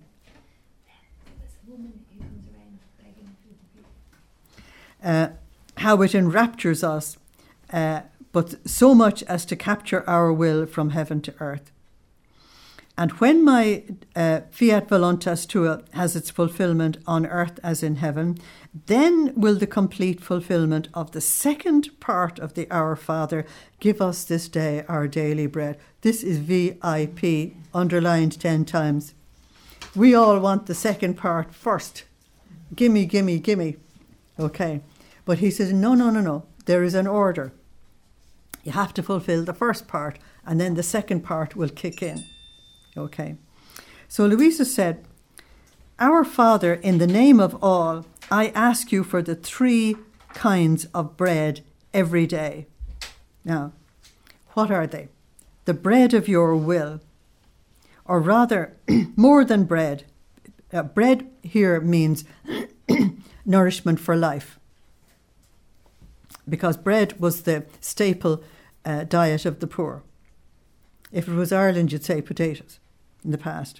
How it enraptures us, but so much as to capture our will from heaven to earth. And when my fiat voluntas tua has its fulfillment on earth as in heaven, then will the complete fulfillment of the second part of the Our Father give us this day our daily bread. This is VIP, underlined 10 times. We all want the second part first. Gimme, gimme, gimme. Okay. But he says, no. There is an order. You have to fulfill the first part, and then the second part will kick in. Okay. So Louisa said, Our Father, in the name of all, I ask you for the 3 kinds of bread every day. Now, what are they? The bread of your will, or rather, more than bread. Bread here means nourishment for life, because bread was the staple diet of the poor. If it was Ireland, you'd say potatoes in the past.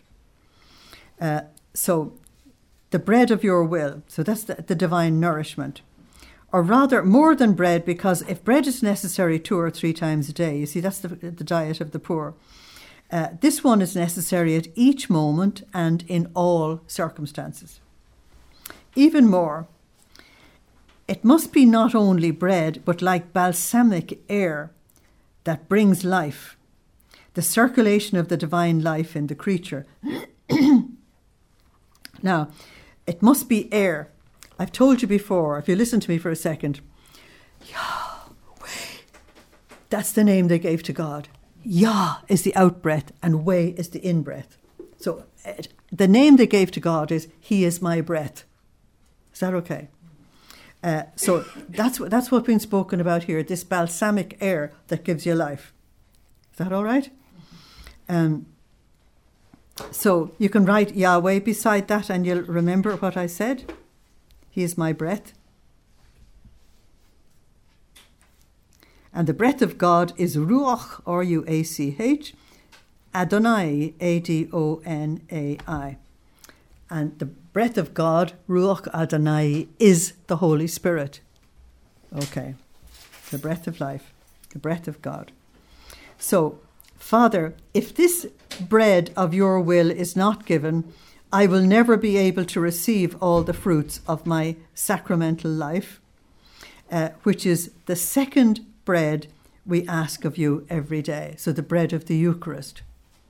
So the bread of your will, so that's the divine nourishment. Or rather, more than bread, because if bread is necessary 2 or 3 times a day, you see, that's the diet of the poor. This one is necessary at each moment and in all circumstances. Even more, it must be not only bread, but like balsamic air that brings life, the circulation of the divine life in the creature. Now, it must be air. I've told you before, if you listen to me for a second, Yahweh, that's the name they gave to God. Yah is the out-breath and Way is the in-breath. So the name they gave to God is, He is my breath. Is that okay? So that's what's being spoken about here, this balsamic air that gives you life. Is that all right? So you can write Yahweh beside that and you'll remember what I said. He is my breath. And the breath of God is Ruach, R-U-A-C-H, Adonai, A-D-O-N-A-I. And the breath of God, Ruach Adonai, is the Holy Spirit. Okay. The breath of life, the breath of God. So, Father, if this bread of your will is not given, I will never be able to receive all the fruits of my sacramental life, which is the second bread we ask of you every day. So the bread of the Eucharist.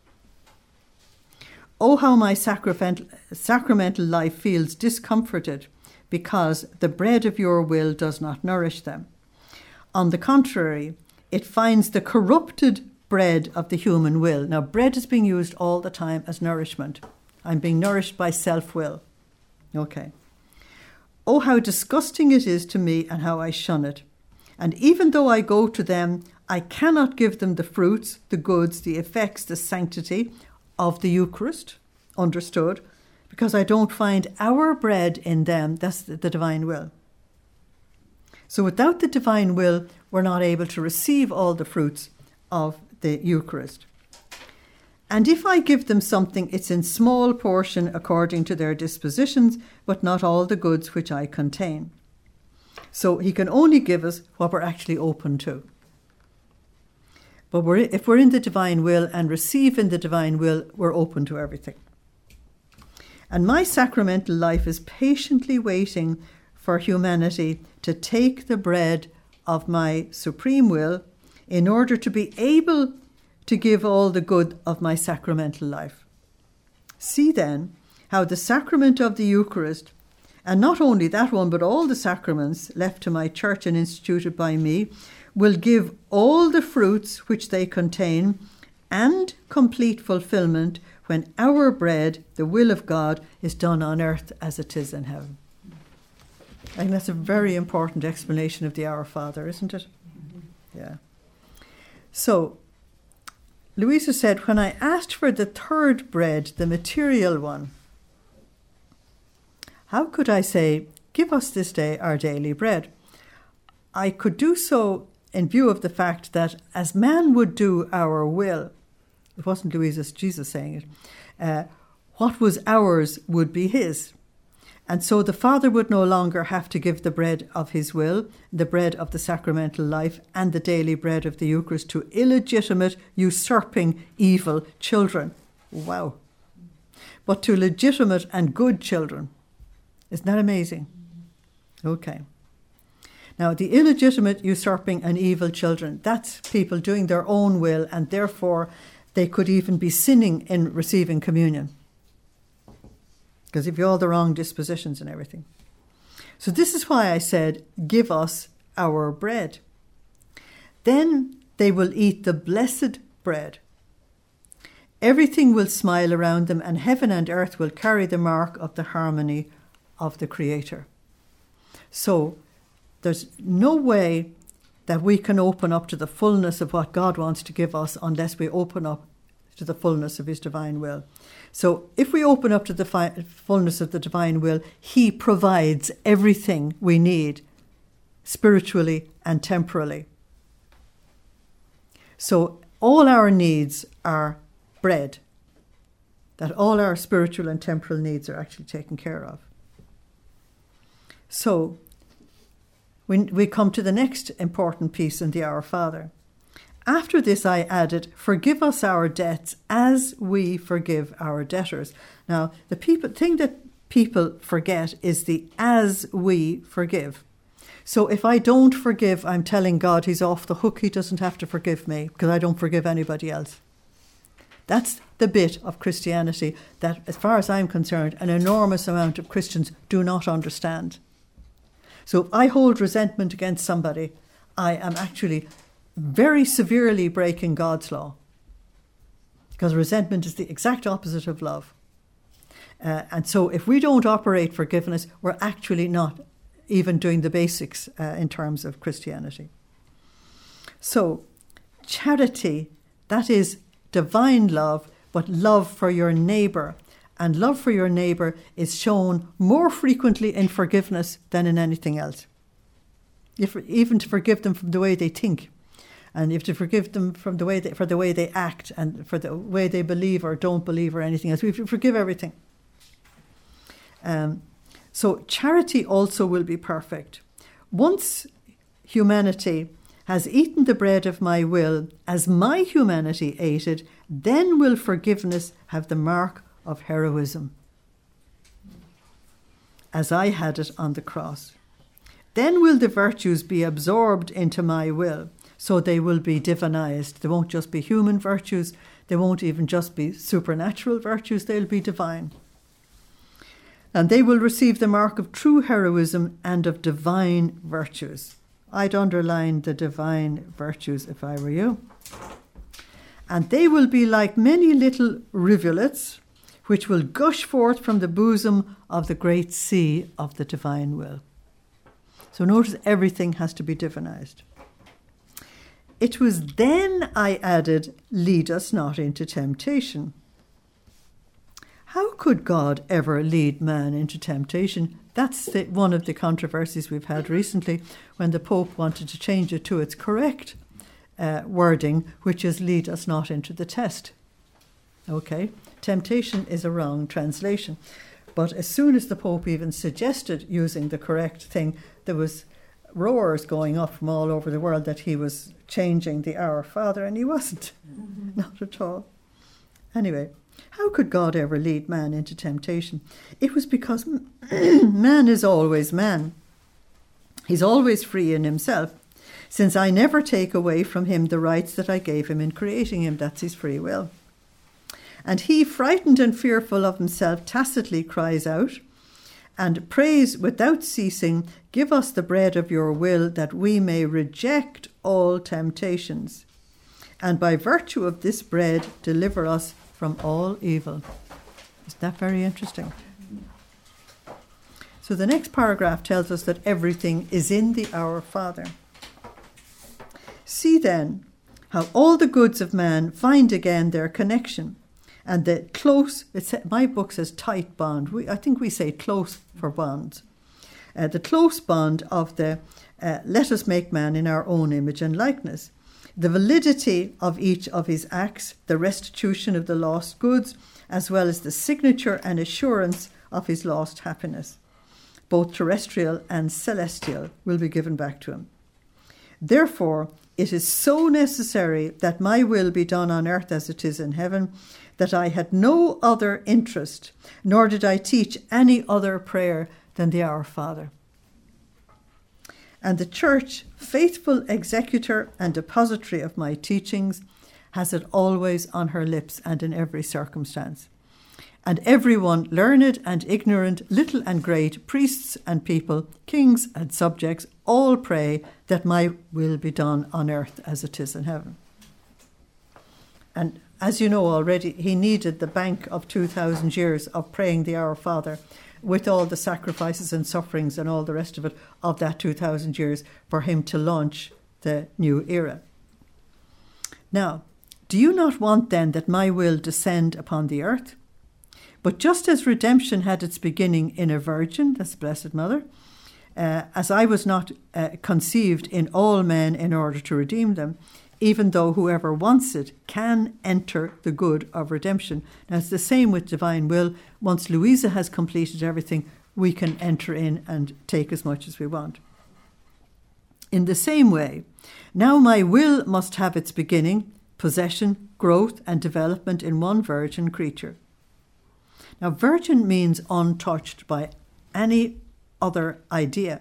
Oh, how my sacramental life feels discomforted because the bread of your will does not nourish them. On the contrary, it finds the corrupted bread of the human will. Now, bread is being used all the time as nourishment. I'm being nourished by self-will. Okay. Oh, how disgusting it is to me and how I shun it. And even though I go to them, I cannot give them the fruits, the goods, the effects, the sanctity of the Eucharist, understood, because I don't find our bread in them. That's the divine will. So without the divine will, we're not able to receive all the fruits of the Eucharist. And if I give them something, it's in small portion according to their dispositions, but not all the goods which I contain. So he can only give us what we're actually open to. But if we're in the divine will and receive in the divine will, we're open to everything. And my sacramental life is patiently waiting for humanity to take the bread of my supreme will in order to be able to give all the good of my sacramental life. See then how the sacrament of the Eucharist, and not only that one, but all the sacraments left to my church and instituted by me, will give all the fruits which they contain and complete fulfillment when our bread, the will of God, is done on earth as it is in heaven. I think that's a very important explanation of the Our Father, isn't it? Yeah. So, Louisa said, when I asked for the third bread, the material one, how could I say, give us this day our daily bread? I could do so in view of the fact that as man would do our will, it wasn't Louisa's, Jesus saying it, what was ours would be his. And so the Father would no longer have to give the bread of his will, the bread of the sacramental life, and the daily bread of the Eucharist to illegitimate, usurping, evil children. Wow. But to legitimate and good children. Isn't that amazing? Okay. Now, the illegitimate, usurping, and evil children, that's people doing their own will, and therefore they could even be sinning in receiving communion. Because if you have all the wrong dispositions and everything. So this is why I said, give us our bread. Then they will eat the blessed bread. Everything will smile around them, and heaven and earth will carry the mark of the harmony of the Creator. So there's no way that we can open up to the fullness of what God wants to give us unless we open up to the fullness of his divine will. So if we open up to the fullness of the divine will, he provides everything we need spiritually and temporally. So all our needs are bread, that all our spiritual and temporal needs are actually taken care of. So when we come to the next important piece in the Our Father. After this I added, forgive us our debts as we forgive our debtors. Now, the thing that people forget is the as we forgive. So if I don't forgive, I'm telling God he's off the hook. He doesn't have to forgive me because I don't forgive anybody else. That's the bit of Christianity that, as far as I'm concerned, an enormous amount of Christians do not understand. So if I hold resentment against somebody, I am actually very severely breaking God's law, because resentment is the exact opposite of love. And so if we don't operate forgiveness, we're actually not even doing the basics in terms of Christianity. So charity, that is divine love, but love for your neighbour. And love for your neighbour is shown more frequently in forgiveness than in anything else. Even to forgive them from the way they think. And you have to forgive them from for the way they act and for the way they believe or don't believe or anything else. We have to forgive everything. So charity also will be perfect. Once humanity has eaten the bread of my will, as my humanity ate it, then will forgiveness have the mark of heroism, as I had it on the cross. Then will the virtues be absorbed into my will. So they will be divinized. They won't just be human virtues. They won't even just be supernatural virtues. They'll be divine. And they will receive the mark of true heroism and of divine virtues. I'd underline the divine virtues if I were you. And they will be like many little rivulets, which will gush forth from the bosom of the great sea of the divine will. So notice everything has to be divinized. It was then I added, lead us not into temptation. How could God ever lead man into temptation? That's one of the controversies we've had recently when the Pope wanted to change it to its correct wording, which is lead us not into the test. Okay, temptation is a wrong translation. But as soon as the Pope even suggested using the correct thing, there was roars going up from all over the world that he was changing the Our Father, and he wasn't. Not at all. Anyway, how could God ever lead man into temptation? It was because man is always man. He's always free in himself, since I never take away from him the rights that I gave him in creating him. That's his free will. And he, frightened and fearful of himself, tacitly cries out and prays without ceasing, "Give us the bread of your will, that we may reject all temptations, and by virtue of this bread deliver us from all evil." Isn't that very interesting? So the next paragraph tells us that everything is in the Our Father. See then how all the goods of man find again their connection, and the close, my book says tight bond, I think we say close for bonds, the close bond of the let us make man in our own image and likeness, the validity of each of his acts, the restitution of the lost goods, as well as the signature and assurance of his lost happiness, both terrestrial and celestial, will be given back to him. Therefore, it is so necessary that my will be done on earth as it is in heaven, that I had no other interest, nor did I teach any other prayer than the Our Father. And the Church, faithful executor and depository of my teachings, has it always on her lips and in every circumstance. And everyone, learned and ignorant, little and great, priests and people, kings and subjects, all pray that my will be done on earth as it is in heaven. And as you know already, he needed the bank of 2,000 years of praying the Our Father, with all the sacrifices and sufferings and all the rest of it, of that 2,000 years, for him to launch the new era. Now, do you not want then that my will descend upon the earth? But just as redemption had its beginning in a virgin, that's Blessed Mother, as I was not conceived in all men in order to redeem them, even though whoever wants it can enter the good of redemption. Now, it's the same with divine will. Once Louisa has completed everything, we can enter in and take as much as we want. In the same way, now my will must have its beginning, possession, growth, and development in one virgin creature. Now, virgin means untouched by any other idea.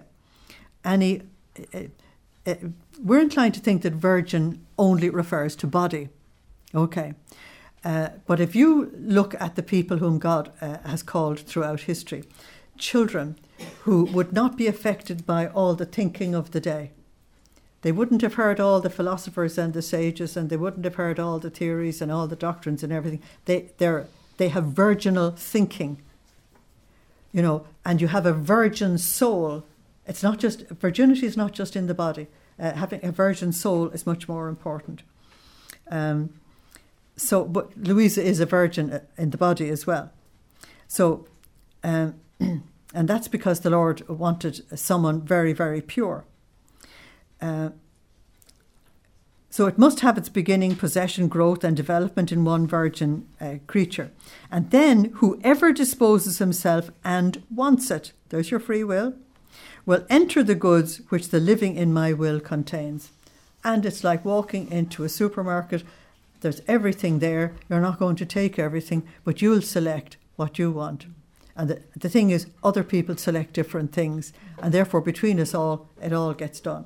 We're inclined to think that virgin only refers to body. Okay. But if you look at the people whom God has called throughout history, children who would not be affected by all the thinking of the day. They wouldn't have heard all the philosophers and the sages, and they wouldn't have heard all the theories and all the doctrines and everything. They have virginal thinking, and you have a virgin soul. It's not just, virginity is not just in the body. Having a virgin soul is much more important. But Louisa is a virgin in the body as well. So, and that's because the Lord wanted someone very, very pure. So it must have its beginning, possession, growth, and development in one virgin creature. And then whoever disposes himself and wants it, there's your free will enter the goods which the living in my will contains. And it's like walking into a supermarket. There's everything there. You're not going to take everything, but you'll select what you want. And the thing is, other people select different things, and therefore between us all, it all gets done.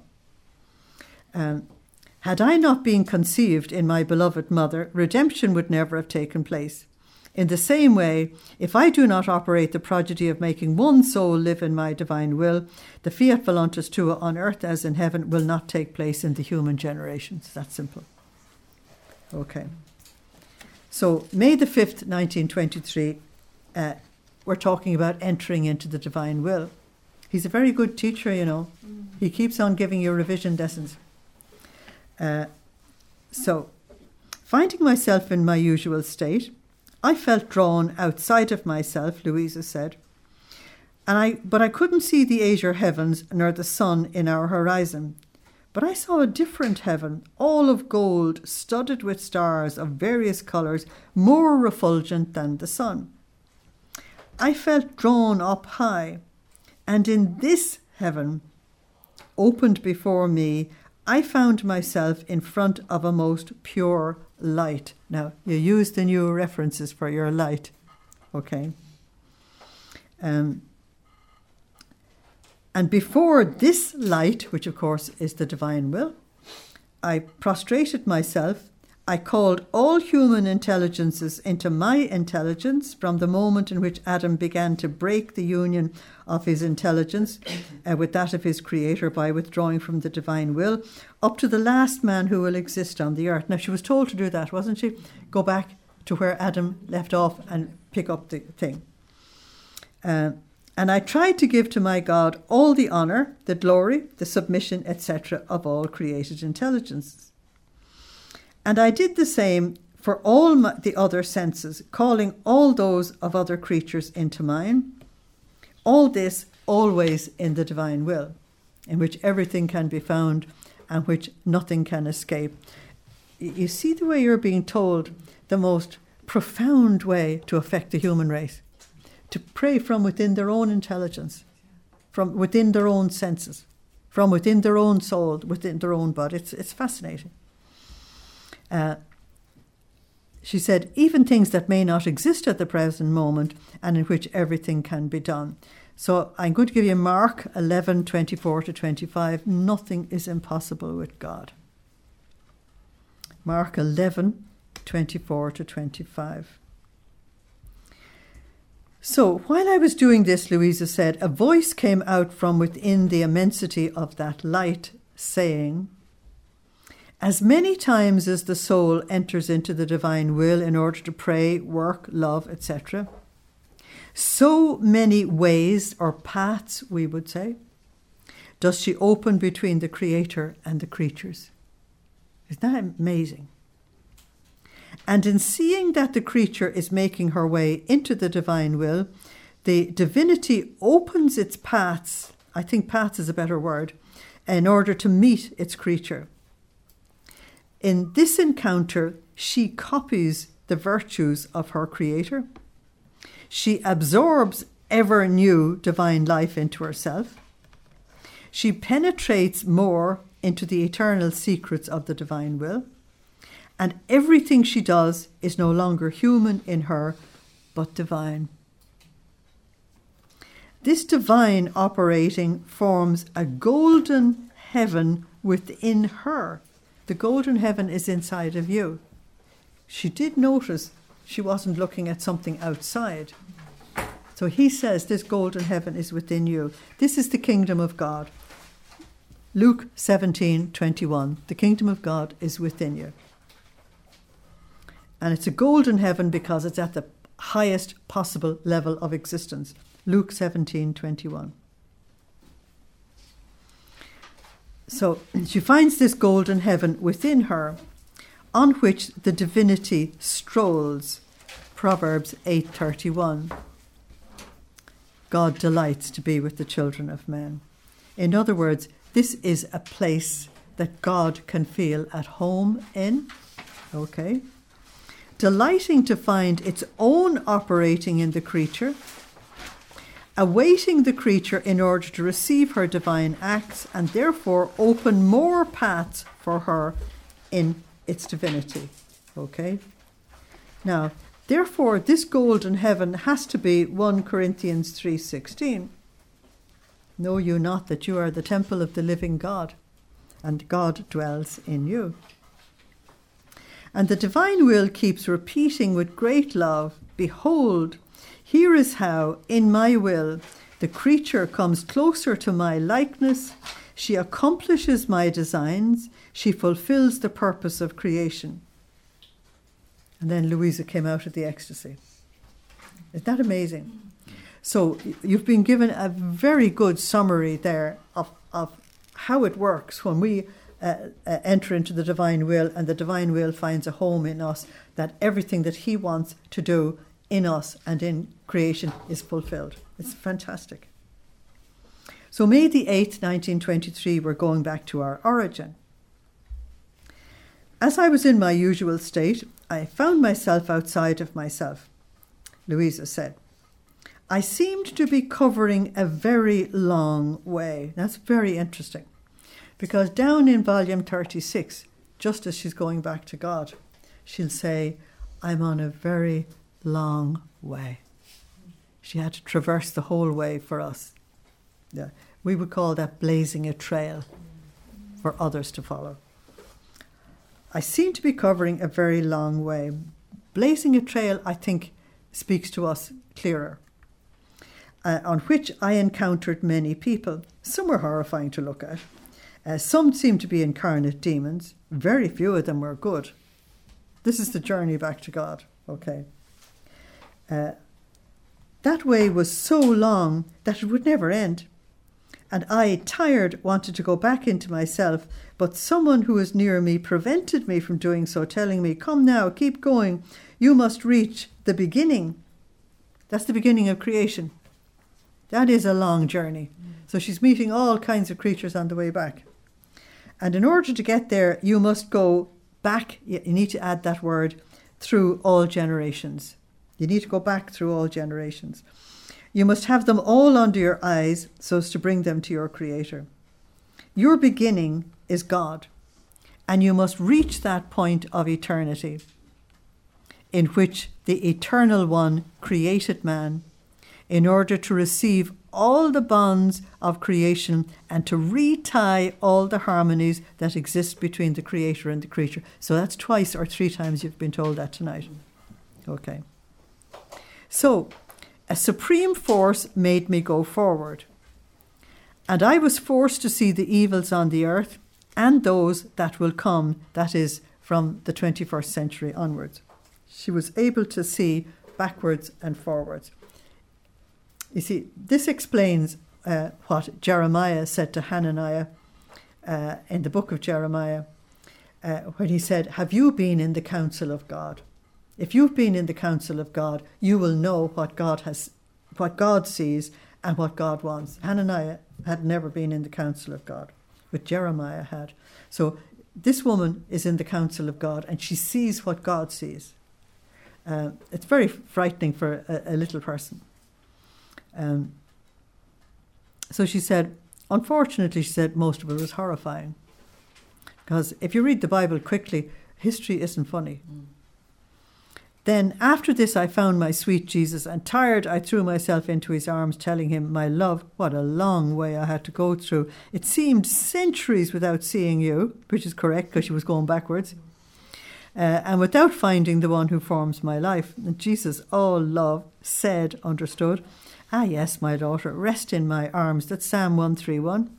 Had I not been conceived in my beloved mother, redemption would never have taken place. In the same way, if I do not operate the prodigy of making one soul live in my divine will, the fiat voluntas tua on earth as in heaven will not take place in the human generations. That's simple. Okay. So, May the 5th, 1923, we're talking about entering into the divine will. He's a very good teacher, He keeps on giving you revision lessons. So, finding myself in my usual state, I felt drawn outside of myself, Louisa said, but I couldn't see the azure heavens nor the sun in our horizon. But I saw a different heaven, all of gold, studded with stars of various colours, more refulgent than the sun. I felt drawn up high, and in this heaven, opened before me, I found myself in front of a most pure light. Now, you use the new references for your light, okay? And before this light, which of course is the divine will, I prostrated myself. I called all human intelligences into my intelligence from the moment in which Adam began to break the union of his intelligence with that of his creator by withdrawing from the divine will, up to the last man who will exist on the earth. Now, she was told to do that, wasn't she? Go back to where Adam left off and pick up the thing. And I tried to give to my God all the honour, the glory, the submission, etc. of all created intelligences. And I did the same for all the other senses, calling all those of other creatures into mine. All this always in the divine will, in which everything can be found and which nothing can escape. You see the way you're being told the most profound way to affect the human race. To pray from within their own intelligence, from within their own senses, from within their own soul, within their own body. It's fascinating. She said, even things that may not exist at the present moment and in which everything can be done. So I'm going to give you Mark 11:24-25. Nothing is impossible with God. Mark 11:24-25. So while I was doing this, Louisa said, a voice came out from within the immensity of that light, saying, as many times as the soul enters into the divine will in order to pray, work, love, etc., so many ways or paths, we would say, does she open between the Creator and the creatures. Isn't that amazing? And in seeing that the creature is making her way into the divine will, the divinity opens its paths, I think paths is a better word, in order to meet its creature. In this encounter, she copies the virtues of her creator. She absorbs ever new divine life into herself. She penetrates more into the eternal secrets of the divine will. And everything she does is no longer human in her, but divine. This divine operating forms a golden heaven within her. The golden heaven is inside of you. She did notice she wasn't looking at something outside. So he says this golden heaven is within you. This is the kingdom of God. Luke 17:21. The kingdom of God is within you. And it's a golden heaven because it's at the highest possible level of existence. Luke 17:21. So she finds this golden heaven within her, on which the divinity strolls. Proverbs 8:31. God delights to be with the children of men. In other words, this is a place that God can feel at home in. Okay. Delighting to find its own operating in the creature, awaiting the creature in order to receive her divine acts and therefore open more paths for her in its divinity. Okay? Now, therefore, this golden heaven has to be 1 Corinthians 3:16. Know you not that you are the temple of the living God, and God dwells in you. And the divine will keeps repeating with great love, behold, here is how, in my will, the creature comes closer to my likeness, she accomplishes my designs, she fulfills the purpose of creation. And then Louisa came out of the ecstasy. Isn't that amazing? So you've been given a very good summary there of how it works when we enter into the divine will, and the divine will finds a home in us, that everything that he wants to do in us and in creation is fulfilled. It's fantastic. So May the 8th, 1923, we're going back to our origin. As I was in my usual state, I found myself outside of myself. Louisa said, I seemed to be covering a very long way. That's very interesting. Because down in volume 36, just as she's going back to God, she'll say, I'm on a very long way. She had to traverse the whole way for us. Yeah. We would call that blazing a trail for others to follow. I seem to be covering a very long way. Blazing a trail, I think, speaks to us clearer, on which I encountered many people. Some were horrifying to look at. Some seemed to be incarnate demons. Very few of them were good. This is the journey back to God, okay? That way was so long that it would never end. And I, tired, wanted to go back into myself, but someone who was near me prevented me from doing so, telling me, come now, keep going. You must reach the beginning. That's the beginning of creation. That is a long journey. So she's meeting all kinds of creatures on the way back. And in order to get there, you must go back. You need to add that word, through all generations. You need to go back through all generations. You must have them all under your eyes so as to bring them to your Creator. Your beginning is God, and you must reach that point of eternity in which the Eternal One created man in order to receive all the bonds of creation and to retie all the harmonies that exist between the Creator and the creature. So that's twice or three times you've been told that tonight. Okay. So, a supreme force made me go forward, and I was forced to see the evils on the earth and those that will come, that is, from the 21st century onwards. She was able to see backwards and forwards. You see, this explains what Jeremiah said to Hananiah in the book of Jeremiah, when he said, have you been in the council of God? If you've been in the council of God, you will know what God sees and what God wants. Hananiah had never been in the council of God, but Jeremiah had. So this woman is in the council of God and she sees what God sees. It's very frightening for a little person. So she said, unfortunately, she said, most of it was horrifying. Because if you read the Bible quickly, history isn't funny. Then after this I found my sweet Jesus, and tired I threw myself into his arms, telling him, my love, what a long way I had to go through. It seemed centuries without seeing you, which is correct because she was going backwards, and without finding the one who forms my life. And Jesus, all love, said, understood, ah yes, my daughter, rest in my arms. That's Psalm 131.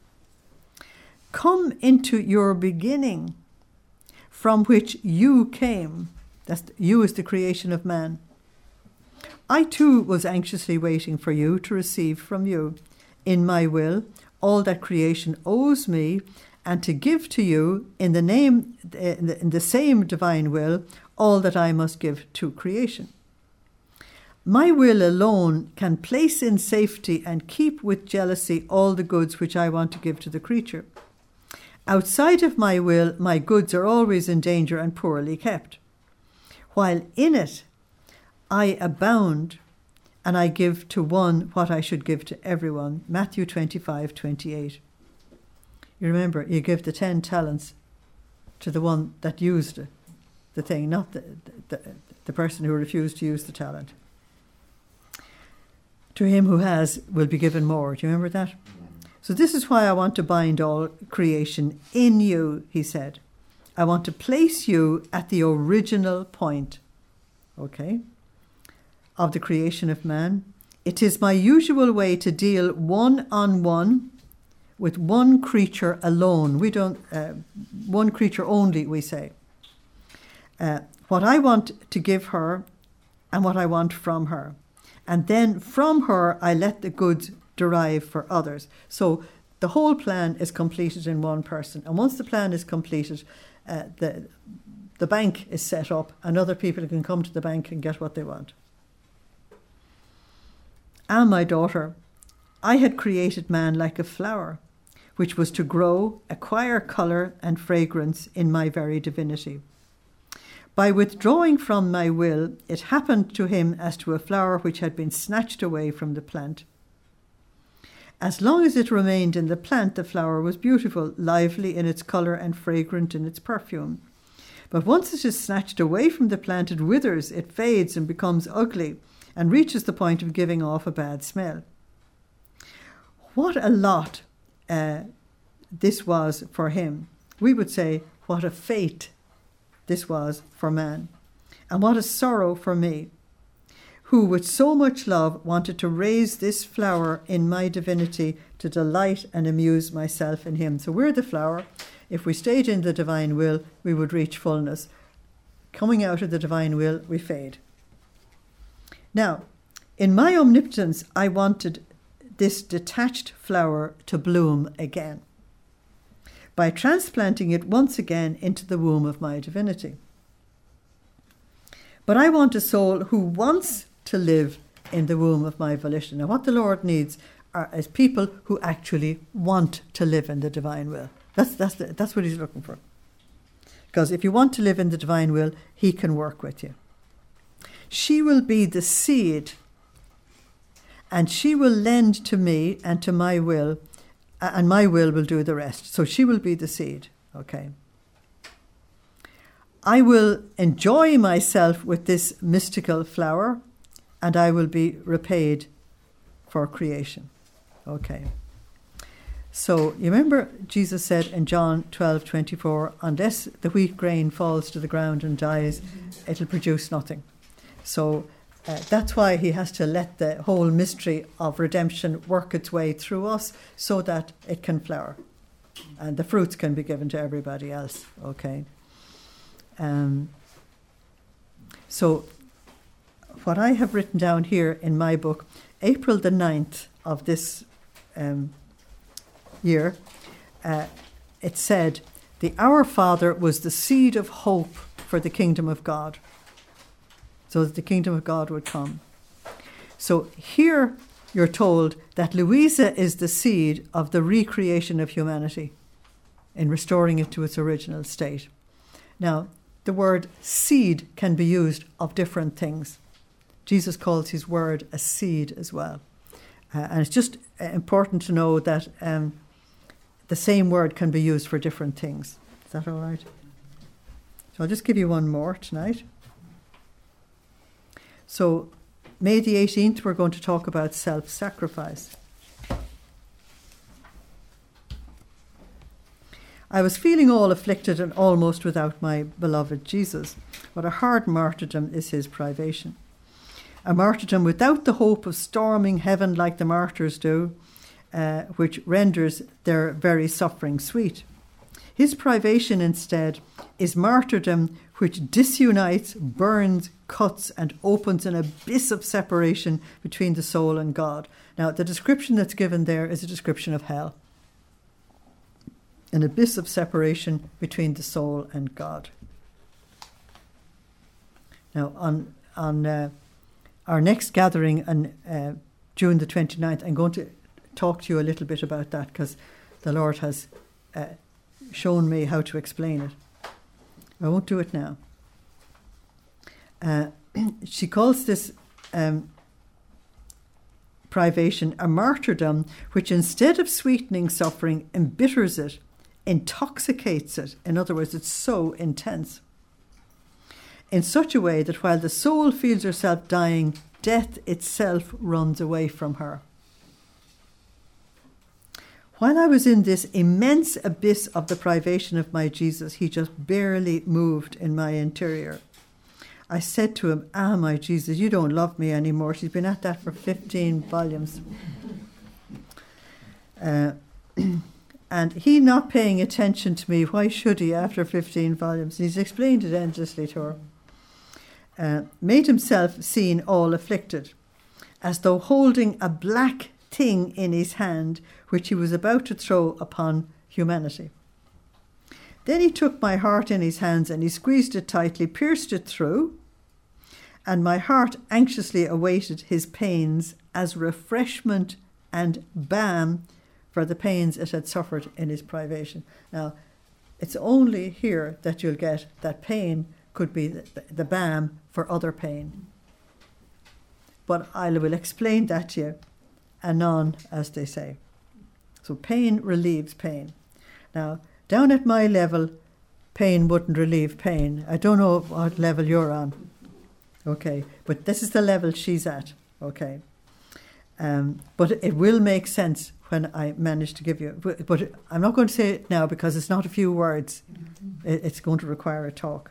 Come into your beginning, from which you came. You is the creation of man. I too was anxiously waiting for you to receive from you, in my will, all that creation owes me, and to give to you in the same divine will all that I must give to creation. My will alone can place in safety and keep with jealousy all the goods which I want to give to the creature. Outside of my will, my goods are always in danger and poorly kept. While in it, I abound, and I give to one what I should give to everyone. Matthew 25:28. You remember, you give the 10 talents to the one that used the thing, not the person who refused to use the talent. To him who has will be given more. Do you remember that? So this is why I want to bind all creation in you, he said. I want to place you at the original point, okay, of the creation of man. It is my usual way to deal one-on-one with one creature alone. We don't, one creature only, we say. What I want to give her and what I want from her. And then from her, I let the goods derive for others. So the whole plan is completed in one person. And once the plan is completed, the bank is set up and other people can come to the bank and get what they want. And my daughter, I had created man like a flower, which was to grow, acquire colour and fragrance in my very divinity. By withdrawing from my will, it happened to him as to a flower which had been snatched away from the plant. As long as it remained in the plant, the flower was beautiful, lively in its colour and fragrant in its perfume. But once it is snatched away from the plant, it withers, it fades and becomes ugly and reaches the point of giving off a bad smell. What a lot this was for him. We would say, what a fate this was for man. And what a sorrow for me, who with so much love wanted to raise this flower in my divinity to delight and amuse myself in him. So we're the flower. If we stayed in the divine will, we would reach fullness. Coming out of the divine will, we fade. Now, in my omnipotence, I wanted this detached flower to bloom again by transplanting it once again into the womb of my divinity. But I want a soul who wants to live in the womb of my volition. Now, what the Lord needs is people who actually want to live in the divine will. That's what he's looking for. Because if you want to live in the divine will, he can work with you. She will be the seed, and she will lend to me and to my will, and my will do the rest. So she will be the seed, okay? I will enjoy myself with this mystical flower, and I will be repaid for creation, okay? So you remember Jesus said in John 12:24, unless the wheat grain falls to the ground and dies, it'll produce nothing. So that's why he has to let the whole mystery of redemption work its way through us so that it can flower and the fruits can be given to everybody else, okay? So what I have written down here in my book, April the 9th of this year, it said, the Our Father was the seed of hope for the kingdom of God, so that the kingdom of God would come. So here you're told that Louisa is the seed of the recreation of humanity in restoring it to its original state. Now, the word seed can be used of different things. Jesus calls his word a seed as well. And it's just important to know that the same word can be used for different things. Is that all right? So I'll just give you one more tonight. So May the 18th, we're going to talk about self-sacrifice. I was feeling all afflicted and almost without my beloved Jesus. What a hard martyrdom is his privation. A martyrdom without the hope of storming heaven like the martyrs do, which renders their very suffering sweet. His privation instead is martyrdom which disunites, burns, cuts and opens an abyss of separation between the soul and God. Now, the description that's given there is a description of hell. An abyss of separation between the soul and God. Now, on our next gathering on June the 29th, I'm going to talk to you a little bit about that because the Lord has shown me how to explain it. I won't do it now. She calls this privation a martyrdom which, instead of sweetening suffering, embitters it, intoxicates it. In other words, it's so intense. In such a way that while the soul feels herself dying, death itself runs away from her. While I was in this immense abyss of the privation of my Jesus, he just barely moved in my interior. I said to him, my Jesus, you don't love me anymore. She's been at that for 15 volumes. And he not paying attention to me, why should he after 15 volumes? He's explained it endlessly to her. Made himself seen all afflicted, as though holding a black thing in his hand, which he was about to throw upon humanity. Then he took my heart in his hands and he squeezed it tightly, pierced it through, and my heart anxiously awaited his pains as refreshment and balm for the pains it had suffered in his privation. Now, it's only here that you'll get that pain could be the balm for other pain. But I will explain that to you anon, as they say. So pain relieves pain. Now, down at my level, pain wouldn't relieve pain. I don't know what level you're on. Okay, but this is the level she's at. Okay. But it will make sense when I manage to give you. But I'm not going to say it now because it's not a few words. It's going to require a talk.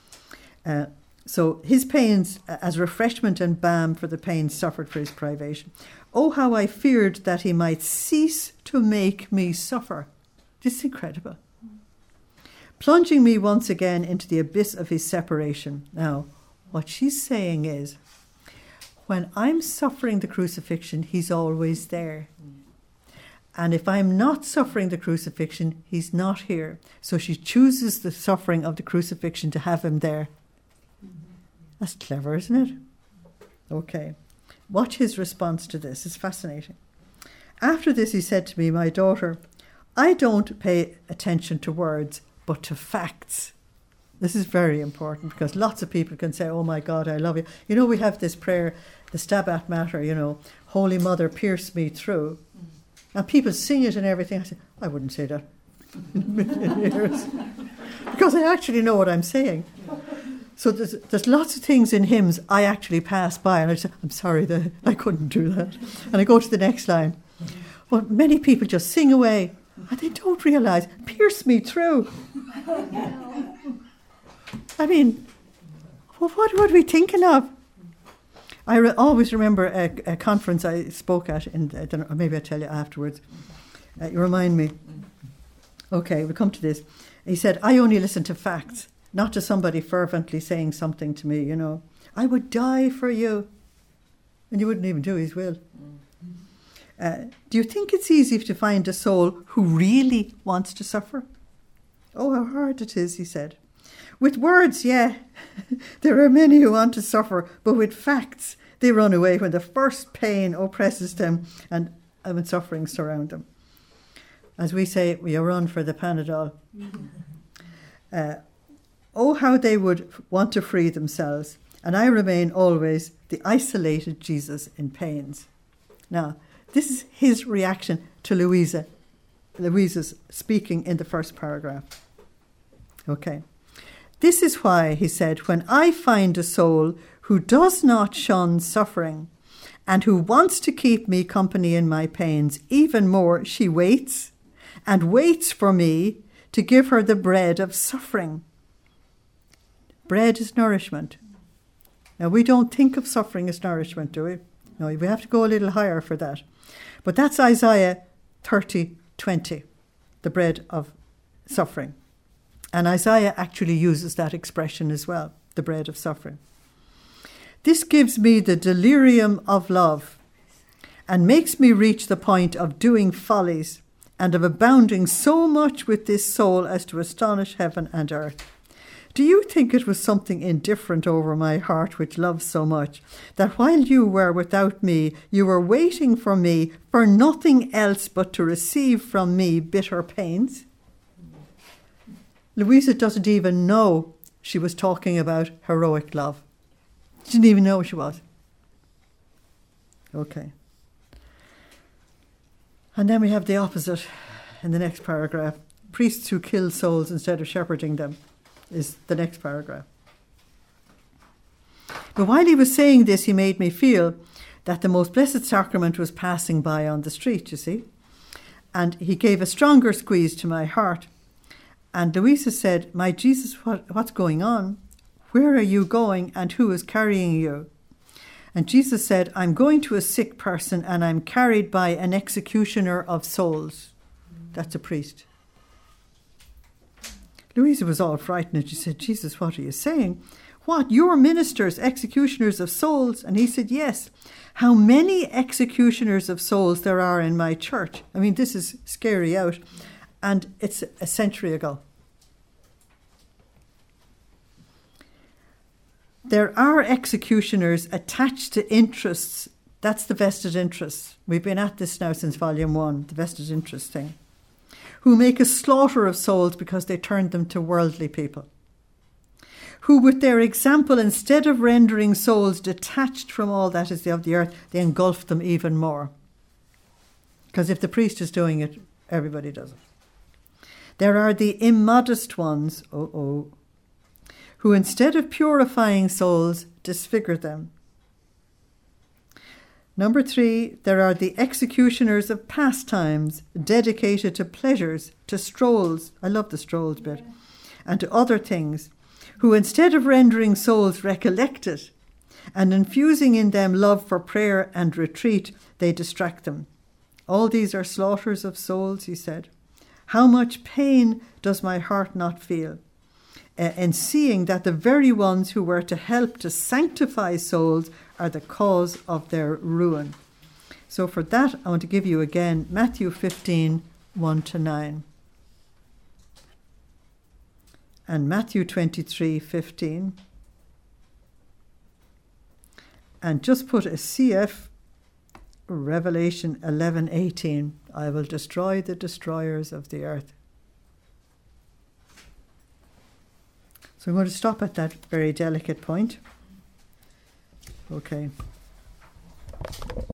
So his pains as refreshment and balm for the pain suffered for his privation. Oh, how I feared that he might cease to make me suffer. This is incredible. Plunging me once again into the abyss of his separation. Now, what she's saying is, when I'm suffering the crucifixion, he's always there. And if I'm not suffering the crucifixion, he's not here. So she chooses the suffering of the crucifixion to have him there. That's clever, isn't it? Okay. Watch his response to this. It's fascinating. After this, he said to me, my daughter, I don't pay attention to words, but to facts. This is very important because lots of people can say, oh my God, I love you. You know, we have this prayer, the Stabat Mater, you know, Holy Mother, pierce me through. And people sing it and everything. I say, I wouldn't say that in a million years because I actually know what I'm saying. So there's lots of things in hymns I actually pass by and I say, I'm sorry, I couldn't do that. And I go to the next line. Well, many people just sing away and they don't realise, pierce me through. I mean, what are we thinking of? I always remember a conference I spoke at, and I don't know, maybe I'll tell you afterwards. You remind me. Okay, we'll come to this. He said, I only listen to facts, not to somebody fervently saying something to me, you know. I would die for you. And you wouldn't even do his will. Do you think it's easy to find a soul who really wants to suffer? Oh, how hard it is, he said. With words, yeah, there are many who want to suffer, but with facts, they run away when the first pain oppresses them and when suffering surround them. As we say, we run for the Panadol. Oh, how they would want to free themselves, and I remain always the isolated Jesus in pains. Now, this is his reaction to Louisa's speaking in the first paragraph. Okay. This is why, he said, when I find a soul who does not shun suffering and who wants to keep me company in my pains, even more, she waits and waits for me to give her the bread of suffering. Bread is nourishment. Now, we don't think of suffering as nourishment, do we? No, we have to go a little higher for that. But that's Isaiah 30:20, the bread of suffering. And Isaiah actually uses that expression as well, the bread of suffering. This gives me the delirium of love and makes me reach the point of doing follies and of abounding so much with this soul as to astonish heaven and earth. Do you think it was something indifferent over my heart which loves so much, that while you were without me, you were waiting for me for nothing else but to receive from me bitter pains? Louisa doesn't even know she was talking about heroic love. She didn't even know she was. Okay. And then we have the opposite in the next paragraph. Priests who kill souls instead of shepherding them is the next paragraph. But while he was saying this, he made me feel that the most blessed sacrament was passing by on the street, you see. And he gave a stronger squeeze to my heart. And Louisa said, my Jesus, what's going on? Where are you going and who is carrying you? And Jesus said, I'm going to a sick person and I'm carried by an executioner of souls. That's a priest. Louisa was all frightened and she said, Jesus, what are you saying? What, your ministers, executioners of souls? And he said, yes. How many executioners of souls there are in my church? I mean, this is scary out. And it's a century ago. There are executioners attached to interests. That's the vested interests. We've been at this now since volume 1, the vested interest thing. Who make a slaughter of souls because they turned them to worldly people. Who with their example, instead of rendering souls detached from all that is of the earth, they engulf them even more. Because if the priest is doing it, everybody does it. There are the immodest ones, who instead of purifying souls, disfigure them. Number 3, there are the executioners of pastimes, dedicated to pleasures, to strolls. I love the strolls bit. And to other things, who instead of rendering souls recollected and infusing in them love for prayer and retreat, they distract them. All these are slaughters of souls, he said. How much pain does my heart not feel in seeing that the very ones who were to help to sanctify souls are the cause of their ruin. So for that, I want to give you again Matthew 15, 1-9. And Matthew 23, 15. And just put a CF, Revelation 11, 18. I will destroy the destroyers of the earth. So I'm going to stop at that very delicate point. Okay.